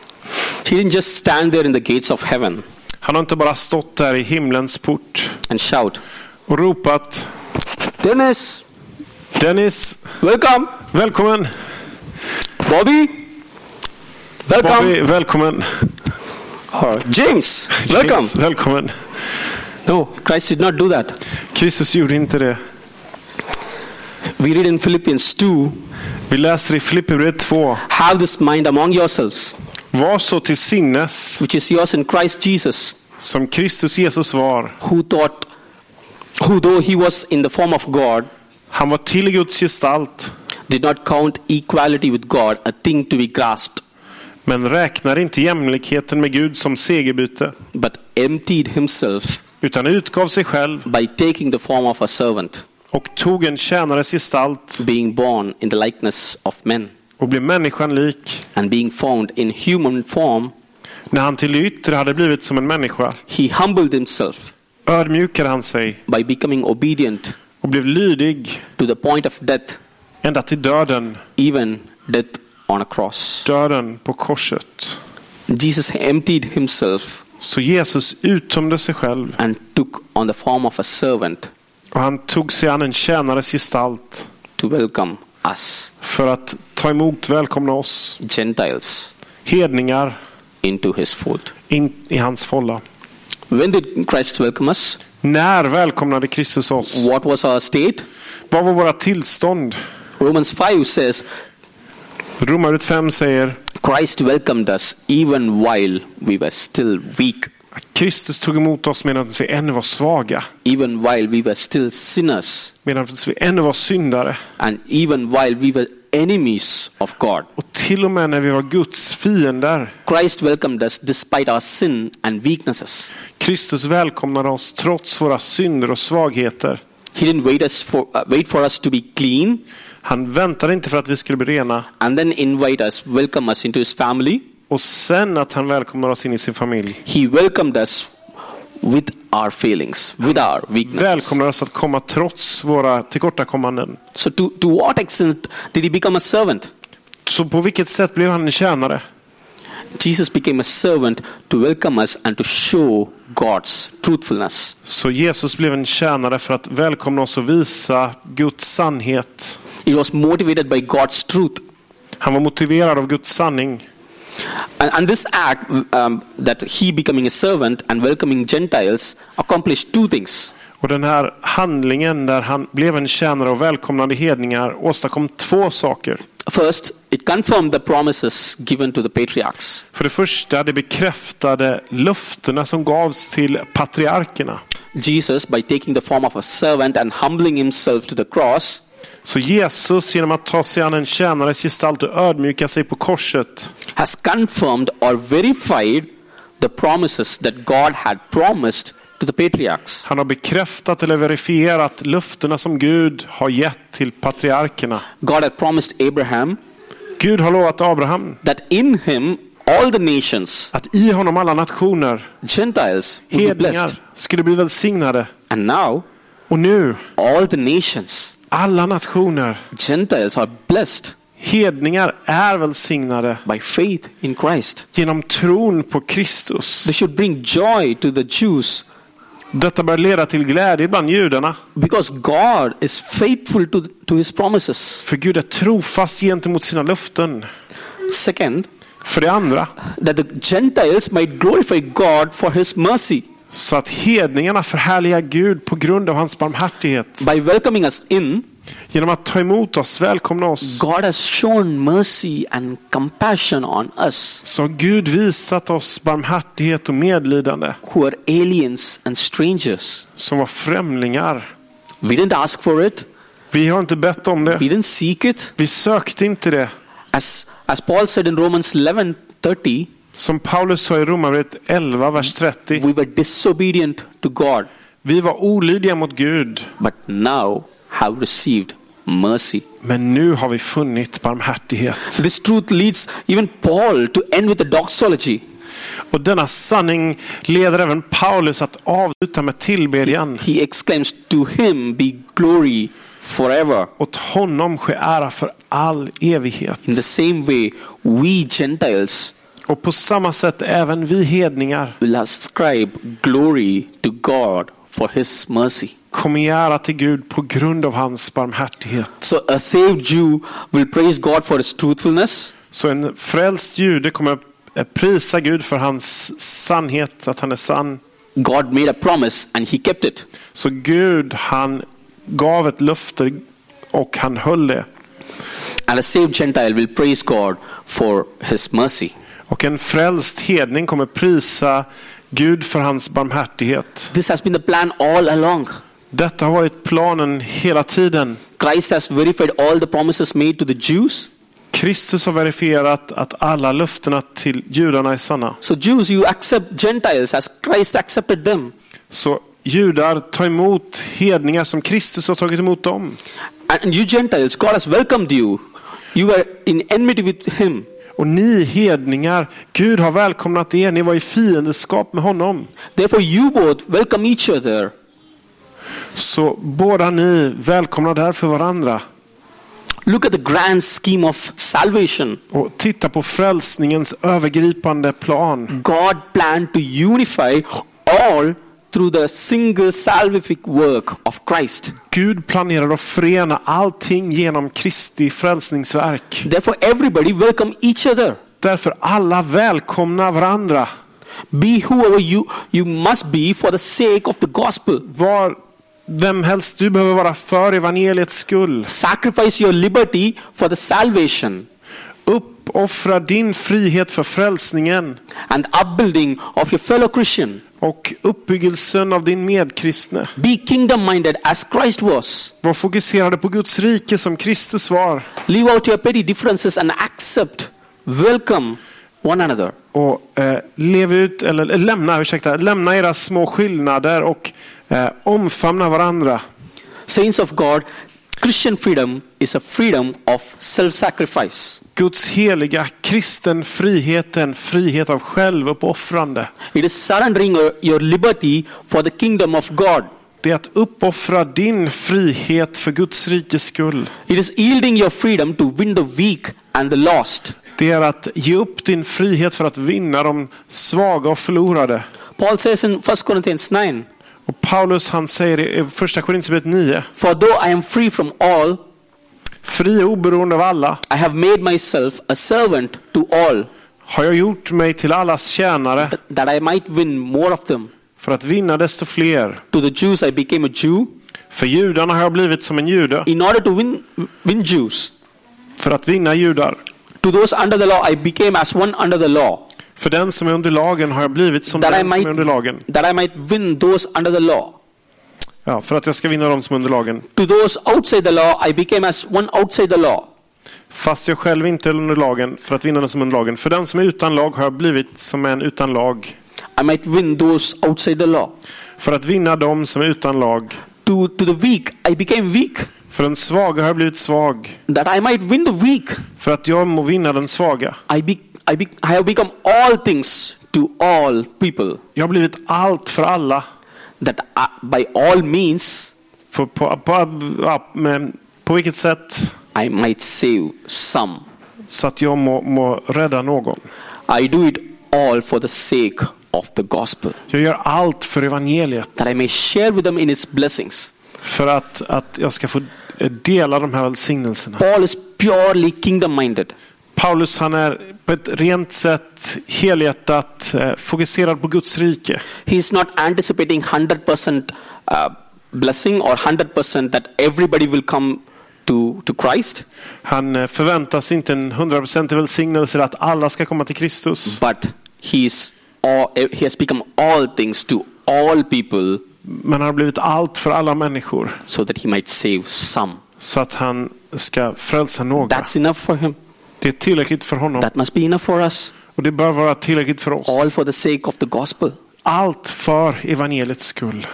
He didn't just stand there in the gates of heaven Han har inte bara stått där i himlens port and shout, och ropat: Dennis, Dennis, welcome. välkommen! Bobby, Welcome. Bobby, välkommen. Or James, welcome. James, välkommen. No, Christ did not do that. Kristus gjorde inte det. We read in Philippians two, Vi läser i Filipperbrevet två. have this mind among yourselves, Var så till sinnes which is yours in Christ Jesus, som Kristus Jesus var. who thought, who though he was in the form of God, Han var till Guds gestalt, did not count equality with God a thing to be grasped, men räknar inte jämlikheten med Gud som segerbyte, but emptied himself utan utgav sig själv by taking the form of a servant, och tog en tjänares gestalt being born in the likeness of men, och blev människan lik. and being found in human form, När han till det yttre hade blivit som en människa he humbled himself ödmjukade han sig by becoming obedient och blev lydig to the point of death, ända till döden, even death on a cross. döden på korset. Jesus emptied himself Så Jesus uttömde sig själv and took on the form of a servant och han tog sig an en tjänares gestalt to welcome us, för att ta emot, välkomna oss Gentiles, hedningar into his fold. in i hans fålla. When did Christ welcome us? När välkomnade Kristus oss? What was our state? Vad var våra tillstånd? Romans five says, Romarbrevet fem säger Christ welcomed us even while we were still weak, att Kristus tog emot oss medan vi ännu var svaga, even while we were still sinners, medan vi ännu var syndare, and even while we were enemies of God. och till och med när vi var Guds fiender. Christ welcomed us despite our sin and weaknesses. Kristus välkomnade oss trots våra synder och svagheter. He didn't wait us for uh, wait for us to be clean Han väntade inte för att vi skulle bli rena and then invite us, welcome us into his family. och sen att han välkomnar oss in i sin familj. He welcomed us with our failings, with our weaknesses. Välkomnar oss att komma trots våra tillkortakommanden. So to, to what extent did he become a servant? Så på vilket sätt blev han en tjänare? Jesus became a servant to welcome us and to show God's truthfulness. Så Jesus blev en tjänare för att välkomna oss och visa Guds sannhet. It was motivated by God's truth. Han var motiverad av Guds sanning. And, and this act, um, that he becoming a servant and welcoming Gentiles, accomplished two things. Och den här handlingen där han blev en tjänare och välkomnade hedningar åstadkom två saker. First, it confirmed the promises given to the patriarchs. För det första, det bekräftade löftena som gavs till patriarkerna. Jesus, by taking the form of a servant and humbling himself to the cross, Så Jesus, genom att ta sig an en tjänares gestalt och ödmjuka sig på korset, has confirmed or verified the promises that God had promised to the patriarchs. han har bekräftat eller verifierat löftena som Gud har gett till patriarkerna. God had promised Abraham Gud har lovat Abraham that in him all the nations, att i honom alla nationer, Gentiles, would be blessed. hedningar, skulle bli välsignade. And now, Och nu, all the nations, alla nationer, Gentiles, are blessed hedningar är välsignade by faith in Christ. genom tron på Kristus. This should bring joy to the Jews Detta bör leda till glädje bland judarna. because God is faithful to, to his promises. För Gud är trofast gentemot sina löften. Second, För det andra, that the Gentiles might glorify God for his mercy. så att hedningarna förhärligar Gud på grund av hans barmhärtighet. By welcoming us in, Genom att ta emot oss, välkomna oss, God has shown mercy and compassion on us så har Gud visat oss barmhärtighet och medlidande who are aliens and strangers. som var främlingar. We didn't ask for it. Vi har inte bett om det. We didn't seek it. Vi sökte inte det. As, as Paul said in Romans eleven thirty, Som Paulus sa i Romarbrevet elva, vers trettio. we were disobedient to God, Vi var olydiga mot Gud. but now have received mercy. Men nu har vi funnit barmhärtighet. This truth leads even Paul to end with a doxology. Och denna sanning leder även Paulus att avsluta med tillbedjan. He exclaims, to him be glory forever. Åt honom ske ära för all evighet. In the same way, we Gentiles Och på samma sätt även vi hedningar will ascribe glory to God for his mercy. kommer ge ära till Gud på grund av hans barmhärtighet. So a saved Jew will praise God for his truthfulness. Så en frälst jude kommer att prisa Gud för hans sannhet, att han är sann. God made a promise and he kept it. Så Gud, han gav ett löfte och han höll det. And a saved Gentile will praise God for his mercy. Och en frälst hedning kommer prisa Gud för hans barmhärtighet. This has been the plan all along. Detta har varit planen hela tiden. Christ has verified all the promises made to the Jews. Kristus har verifierat att alla löftena till judarna är sanna. So Jews, you accept Gentiles as Christ accepted them. Så judar tar emot hedningar som Kristus har tagit emot dem. And you Gentiles, God has welcomed you. You were in enmity with him. Och ni hedningar, Gud har välkomnat er. Ni var i fiendeskap med honom. Therefore you both welcome each other. Så båda ni välkomnar därför varandra. Look at the grand scheme of salvation. Och titta på frälsningens övergripande plan. God planned to unify all through the single salvific work of Christ. Gud planerar att förena allting genom Kristi frälsningsverk. Therefore everybody welcome each other. Därför alla välkomnar varandra. Be whoever you, you must be for the sake of the gospel. Var vem helst du behöver vara för evangeliets skull. Sacrifice your liberty for the salvation. Uppoffra din frihet för frälsningen. And upbuilding of your fellow Christian. Och uppbyggelsen av din medkristne. Be kingdom minded as Christ was. Var fokuserade på Guds rike som Kristus var. Leave out your petty differences and accept, welcome one another. Och eh, lev ut, eller lämna, ursäkta, lämna era små skillnader och eh, omfamna varandra. Saints of God, Christian freedom is a freedom of self-sacrifice. Guds heliga kristen frihet, en frihet av självuppoffrande. It is surrendering your liberty for the kingdom of God. Det är att uppoffra din frihet för Guds rikes skull. It is yielding your freedom to win the weak and the lost. Det är att ge upp din frihet för att vinna de svaga och förlorade. Paul says in First Corinthians nine. Och Paulus, han säger i första Korinthierbrevet nio. For though I am free from all, fri och oberoende av alla, I have made myself a servant to all, har jag gjort mig till allas tjänare, th- that I might win more of them. för att vinna desto fler. To the Jews I became a Jew, För judarna har jag blivit som en jude, in order to win win Jews. för att vinna judar. To those under the law I became as one under the law, För den som är under lagen har jag blivit som that I den som är under might lagen. that I might win those under the law. Ja, för att jag ska vinna dem som är under lagen. To those outside the law I became as one outside the law, Fast jag själv inte är under lagen, för att vinna den som är under lagen. För den som är utan lag har jag blivit som en utan lag. I might win those outside the law. För att vinna dem som är utan lag. To to the weak I became weak, För den svaga har jag blivit svag. that I might win the weak. För att jag må vinna den svaga. I be I be I have become all things to all people, Jag har blivit allt för alla. that I, by all means För på, på, ja, men på vilket sätt? I might save some. Så att jag må, må rädda någon. I do it all for the sake of the gospel, Jag gör allt för evangeliet. that I may share with them in its blessings. För att, att jag ska få dela de här välsignelserna. Paul is purely kingdom minded. Paulus, han är på ett rent sätt helhjärtat eh, fokuserad på Guds rike. He is not anticipating one hundred percent uh, blessing or one hundred percent that everybody will come to, to Christ. Han eh, förväntar sig inte en hundraprocentig välsignelse att alla ska komma till Kristus. But he's all, he has become all things to all people, Men han har blivit allt för alla människor. so that he might save some. Så att han ska frälsa några. That's enough for him. Det är tillräckligt för honom. That must be enough for us. Och det bör vara tillräckligt för oss. All for the sake of the gospel. Allt för evangeliets skull.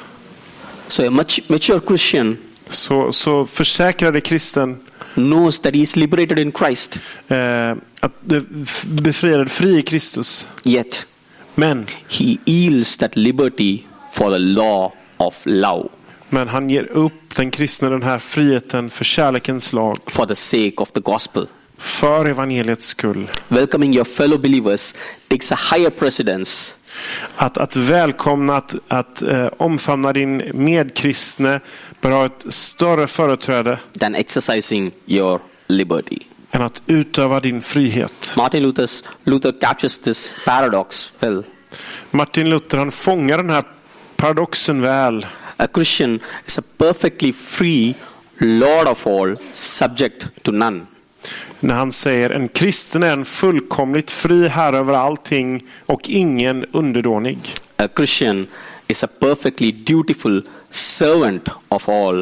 So a much mature Christian Så, så försäkrade kristen knows that he is liberated in Christ, eh, att det befriade fri i Kristus. yet Men, he yields that liberty for the law of love, men han ger upp den kristna den här friheten för kärlekens lag. for the sake of the gospel. För evangeliets skull. Welcoming your fellow believers takes a higher precedence Att, att välkomna, att, att eh, omfamna din medkristne bör ha ett större företräde than exercising your liberty. än att utöva din frihet. Martin Luther's, Luther captures this paradox well. Martin Luther han fångar den här paradoxen väl. A Christian is a perfectly free Lord of all, subject to none. När han säger en kristen är en fullkomligt fri herre över allting och ingen underdånig. A Christian is a perfectly dutiful servant of all,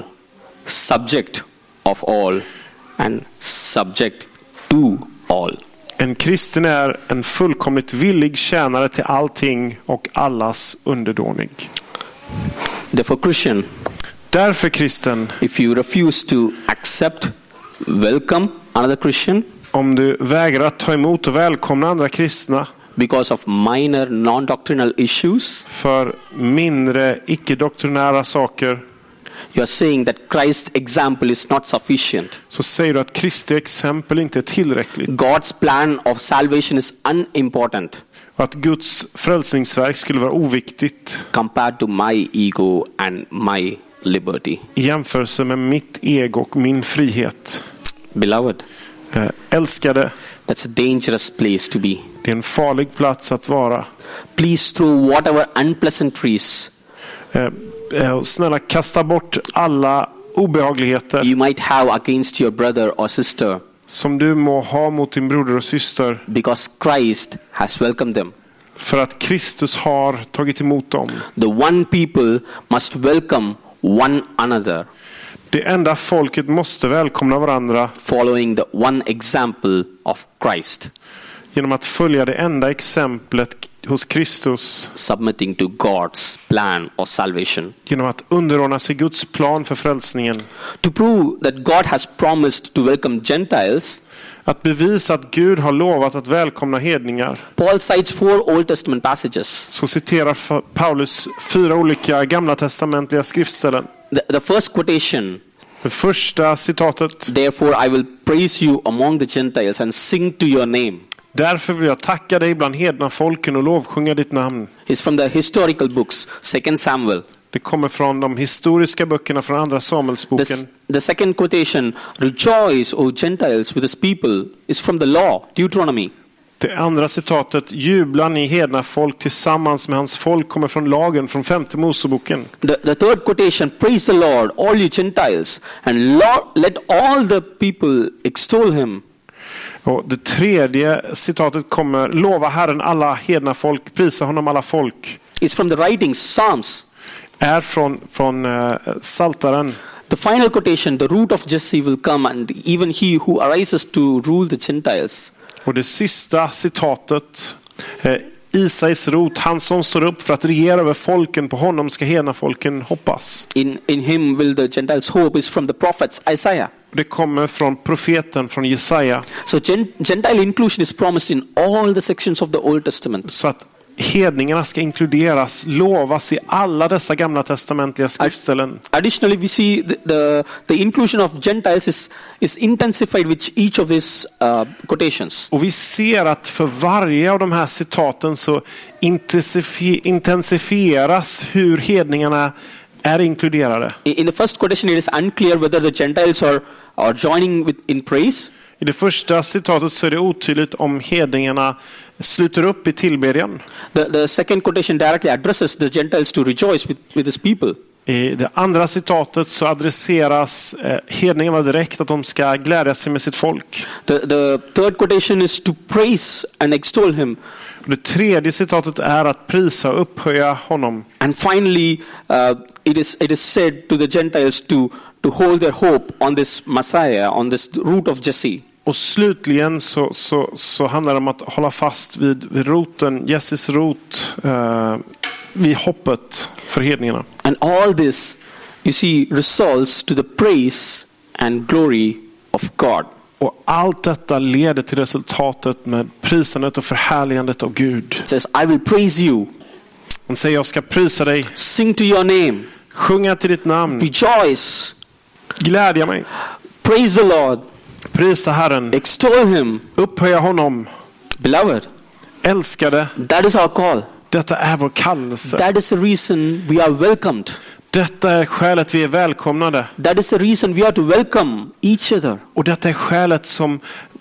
subject of all, and subject to all. En kristen är en fullkomligt villig tjänare till allting och allas underdånig. Therefore, Christian, därför kristen, if you refuse to accept, welcome another Christian, om du vägrar att ta emot och välkomna andra kristna because of minor non-doctrinal issues, för mindre icke-doktrinära saker, you are saying that Christ's example is not sufficient. så säger du att Kristi exempel inte är tillräckligt. God's plan of salvation is unimportant. Och att Guds frälsningsverk skulle vara oviktigt compared to my ego and my liberty. i jämförelse med mitt ego och min frihet. Beloved, Eh, älskade, that's a dangerous place to be. det är en farlig plats att vara. Please throw whatever unpleasantries Eh, eh, snälla, kasta bort alla obehagligheter you might have against your brother or sister, som du må ha mot din broder och syster, because Christ has welcomed them. för att Kristus har tagit emot dem. The one people must welcome one another, Det enda folket måste välkomna varandra following the one example of Christ, genom att följa det enda exemplet hos Kristus, submitting to God's plan of salvation. genom att underordna sig Guds plan för frälsningen. To prove that God has promised to welcome Gentiles, Att bevisa att Gud har lovat att välkomna hedningar, Paul cites four Old Testament passages. så citerar Paulus fyra olika gamla testamentliga skriftställen. The, the first quotation, Det första citatet: therefore I will praise you among the Gentiles and sing to your name, därför vill jag tacka dig bland hedna folken och lovsjunga ditt namn. is from the historical books, Second Samuel. Det kommer från de historiska böckerna från andra Samuelsboken. The, the second quotation, rejoice, O Gentiles, with his people, is from the law, Deuteronomy. Det andra citatet, jubla ni hedna folk tillsammans med hans folk, kommer från lagen från femte Moseboken. The, the third quotation, praise the Lord, all you Gentiles, and Lord, let all the people extol him. Och det tredje citatet kommer, lova Herren alla hedna folk, prisa honom alla folk. It's from the writings, Psalms. Är från, från uh, Saltaren. The final quotation, the root of Jesse will come, and even he who arises to rule the Gentiles. Och det sista citatet, eh, Isais rot, han som står upp för att regera över folken, på honom ska hedna folken hoppas. In, in him will the Gentiles hope, is from the prophets, Isaiah. Det kommer från profeten, från Jesaja. So gen, Gentile inclusion is promised in all the sections of the Old Testament. Så att hedningarna ska inkluderas, lovas i alla dessa gamla testamentliga skriftställen. Additionally, we see the, the, the inclusion of Gentiles is, is intensified with each of these uh, quotations. Och vi ser att för varje av de här citaten så intensifi- intensifieras hur hedningarna är inkluderade. In, in the first quotation, it is unclear whether the Gentiles are, are joining with, in praise. I det första citatet så är det otydligt om hedningarna sluter upp i tillbedjan. The, the second quotation directly addresses the Gentiles to rejoice with, with his people. I det andra citatet så adresseras eh, hedningarna direkt att de ska glädja sig med sitt folk. The, the third quotation is to praise and extol him. Och det tredje citatet är att prisa och upphöja honom. And finally, uh, it is it is said to the Gentiles to to hold their hope on this Messiah, on this root of Jesse. Och slutligen så, så, så handlar det om att hålla fast vid, vid roten, Jesses rot, eh, vid hoppet för hedningarna. And all this, you see, results to the praise and glory of God. Och allt detta leder till resultatet med prisandet och förhärligandet av Gud. It says, I will praise you. Han säger, jag ska prisa dig, Sing to your name. sjunga till ditt namn, Rejoice. glädja mig, Praise the Lord. prisa Herren, Extol him. upphöja honom. Beloved, Älskade, that is our call. detta är vår kallelse. That is the reason we are welcomed. Detta är skälet vi är välkomnade. That is the reason we are to welcome each other. Och detta är skälet som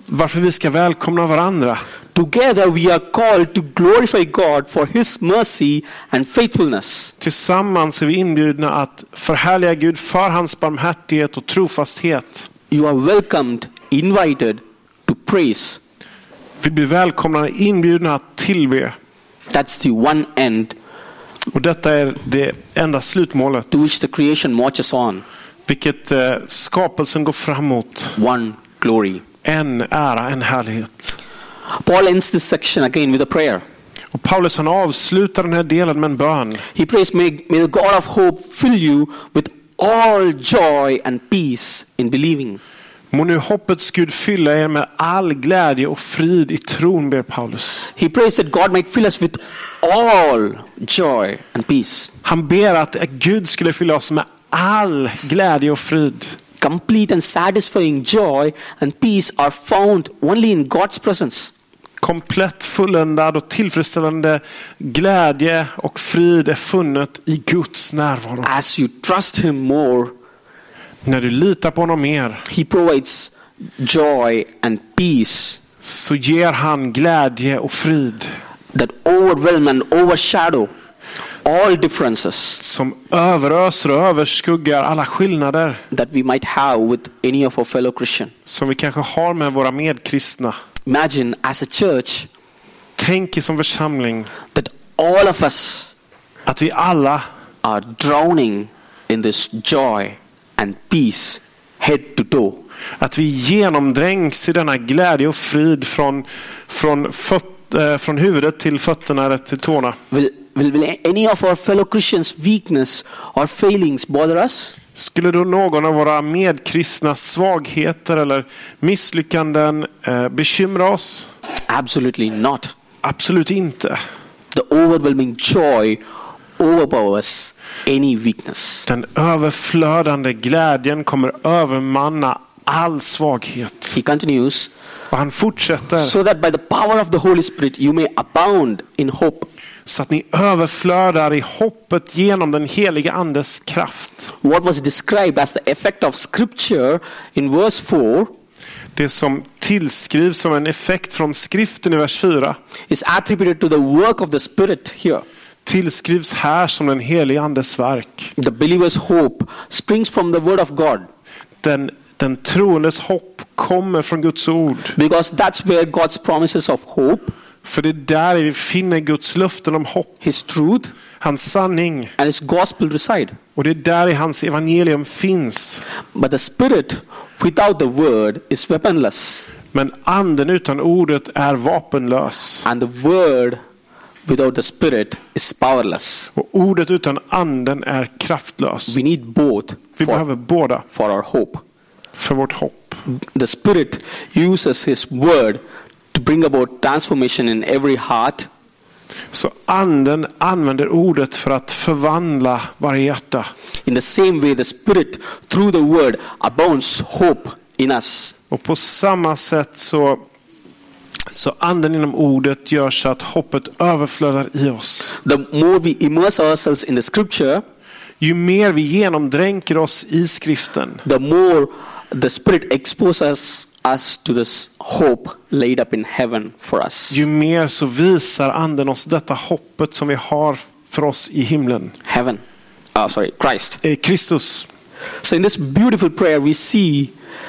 varför vi ska välkomna varandra. Together we are called to glorify God for his mercy and faithfulness. Tillsammans är vi inbjudna att förhärliga Gud för hans barmhärtighet och trofasthet. You are welcomed, invited to praise. Vi blir välkomna, inbjudna att tillbe. That's the one end Och detta är det enda slutmålet. to which the creation marches on. Vilket eh, skapelsen går framåt. One glory. En ära, en härlighet. Paul ends this section again with a prayer. Och Paulus han avslutar den här delen med en bön. He prays, may, may the God of hope fill you with all joy and peace in believing. Må nu hoppets Gud fylla er med all glädje och frid i tron, ber Paulus. He prays that God might fill us with all joy and peace. Han ber att Gud skulle fylla oss med all glädje och frid. Complete and satisfying joy and peace are found only in God's presence. Komplett, fulländad och tillfredsställande glädje och frid är funnet i Guds närvaro. As you trust him more, När du litar på honom mer, he provides joy and peace så ger han glädje och frid that overwhelm and overshadow all differences som överöser och överskuggar alla skillnader that we might have with any of our fellow Christian. som vi kanske har med våra medkristna. Imagine as a church Tänk i som församling that all of us att vi alla are drowning in this joy and peace head to toe. att vi genomdränks i denna glädje och frid från, från, föt, äh, från huvudet till fötterna eller till tårna. Will, will, will any of our fellow Christians' weakness or failings bother us? Skulle då någon av våra medkristna svagheter eller misslyckanden eh, bekymra oss? Absolutely not. Absolut inte. The overwhelming joy overpowers any weakness. Den överflödande glädjen kommer övermanna all svaghet. He continues, Och han fortsätter so that by the power of the Holy Spirit you may abound in hope. så att ni överflödar i hoppet genom den heliga andes kraft. What was described as the effect of scripture in verse four Det som tillskrivs som en effekt från skriften i vers fyra is attributed to the work of the Spirit here. tillskrivs här som den heliga andes verk. The believer's hope springs from the word of God, Den, den troendes hopp kommer från Guds ord. because that's where God's promises of hope, För det är där vi finner Guds löften om hopp, his truth, hans sanning. and his gospel reside. Och det är där i hans evangelium finns. But the Spirit without the word is weaponless, Men anden utan ordet är vapenlös. and the word without the Spirit is powerless. Och ordet utan anden är kraftlös. We need both Vi for, behöver båda for our hope. för vårt hopp. The Spirit uses his word to bring about transformation in every heart, Så anden använder ordet för att förvandla varje hjärta. in the same way the Spirit through the word abounds hope in us. Och på samma sätt så, så anden inom ordet gör så att hoppet överflödar i oss. The more we immerse ourselves in the scripture, Ju mer vi genomdränker oss i skriften, the more the Spirit exposes us to this hope laid up in heaven for us. ju mer så visar anden oss detta hoppet som vi har för oss i himlen. Heaven. Oh, sorry, Christ. Eh, Kristus. So in this beautiful prayer we see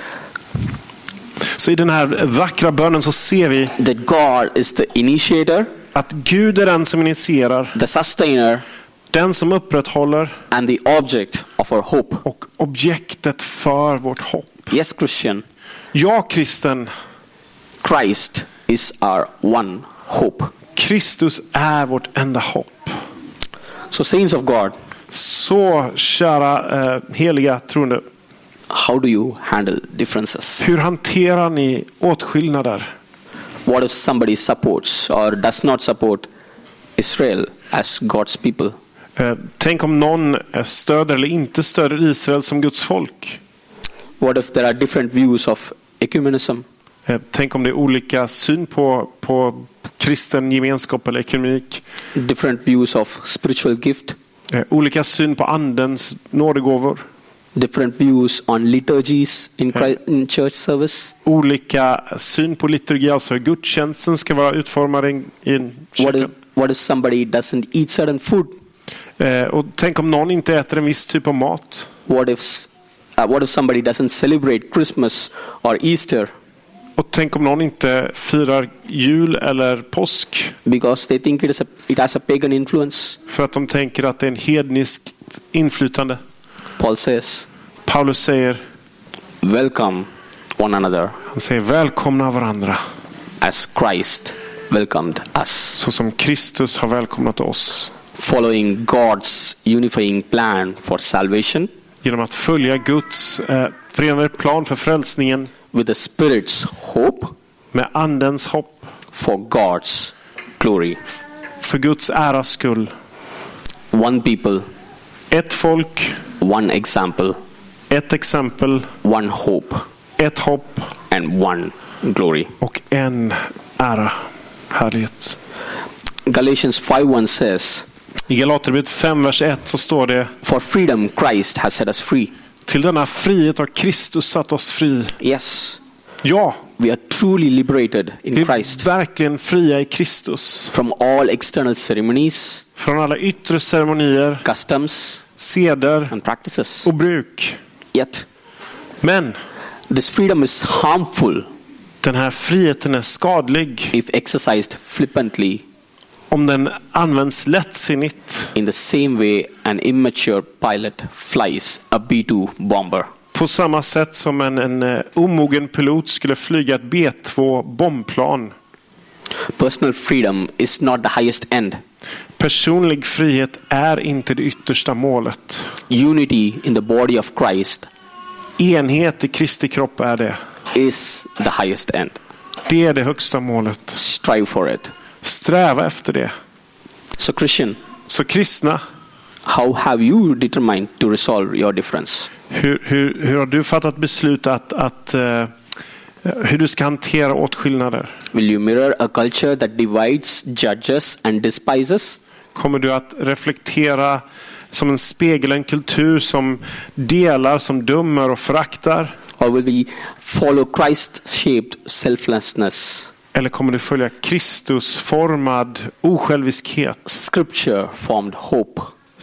Så i den här vackra bönen så ser vi that God is the initiator, att Gud är den som initierar, the sustainer, den som upprätthåller and the object of our hope. och objektet för vårt hopp. Yes, Christian, Ja, kristen, Christ is our one hope. Kristus är vårt enda hopp. So saints of God, Så kära eh, heliga troende, how do you handle differences? hur hanterar ni åtskillnader? What if somebody supports or does not support Israel as God's people? Eh, tänk om någon eh, stöder eller inte stöder Israel som Guds folk. What if there are different views of ecumenism? Eh, tänk om det är olika syn på, på kristen gemenskap eller ekumenik. Different views of spiritual gift? Eh, olika syn på andens nådegåvor. different views on liturgies in, Christ, in church service. Olika syn på liturgi, alltså hur gudstjänsten ska vara utformad i en What if, kyrka. what if somebody doesn't eat certain food? Eh, och tänk om någon inte äter en viss typ av mat. What if, uh, what if somebody doesn't celebrate Christmas or Easter Och tänk om någon inte firar jul eller påsk because they think it, is a, it has a pagan influence? för att de tänker att det är en hedniskt inflytande. Paul says, Paulus säger, welcome one another han säger välkomna varandra as Christ welcomed us. så som Kristus har välkomnat oss. Following God's unifying plan for salvation Genom att följa Guds eh, förenade plan för frälsningen with the Spirit's hope med andens hopp for God's glory. för Guds äras skull. One people, Ett folk, one example, ett exempel, one hope, ett hopp and one glory. och en ära, härlighet. Galatians five one says, I Galaterbrevet fem vers ett så står det: for freedom Christ has set us free. till denna frihet har Kristus satt oss fri. Yes, Ja, we are truly liberated vi in är Christ verkligen fria i Kristus. from all external ceremonies, Från alla yttre ceremonier, customs, seder and practices. och bruk. Yet, Men this freedom is harmful den här friheten är skadlig if exercised flippantly, om den används lättsinnigt. in the same way an immature pilot flies a B two bomber. På samma sätt som en, en uh, omogen pilot skulle flyga ett B två bombplan. Personal freedom is not the highest end. Personlig frihet är inte det yttersta målet. Unity in the body of Christ Enhet i Kristi kropp är det. is the highest end. Det är det högsta målet. Strive for it. Sträva efter det. So Christian, Så kristna, how have you determined to resolve your difference? hur, hur, hur har du fattat beslut att, att uh, hur du ska hantera åtskillnader? Will you mirror a culture that divides, judges and despises? Kommer du att reflektera som en spegel, en kultur som delar, som dömer och föraktar? Or will we follow Christ-shaped selflessness, Eller kommer du följa Kristus formad osjälviskhet, scripture-formed hope,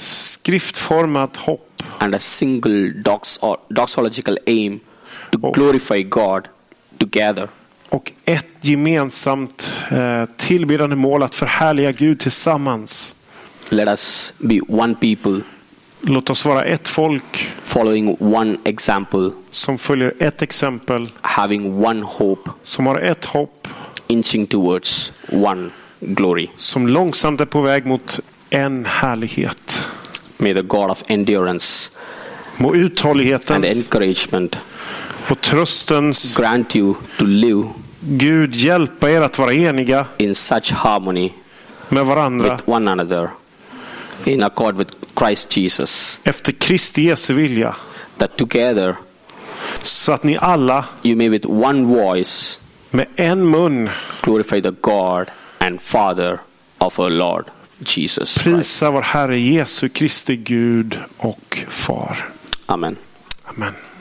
skriftformat hopp and a single dox- doxological aim to glorify God together? och ett gemensamt eh, tillbedjande mål att förhärliga Gud tillsammans? Let us be one people, Låt oss vara ett folk following one example, som följer ett exempel, having one hope, som har ett hopp, inching towards one glory. som långsamt är på väg mot en härlighet. May the God of endurance Må and uthållighetens encouragement och tröstens grant you to live Gud hjälpa er att vara eniga in such harmony med varandra with one another, in accord with Christ Jesus, efter Kristi Jesu vilja, that together så att ni alla you may with one voice med en mun glorify the God and Father of our Lord Jesus Christ. prisar vår Herre Jesu Kristi Gud och Far. Amen. Amen.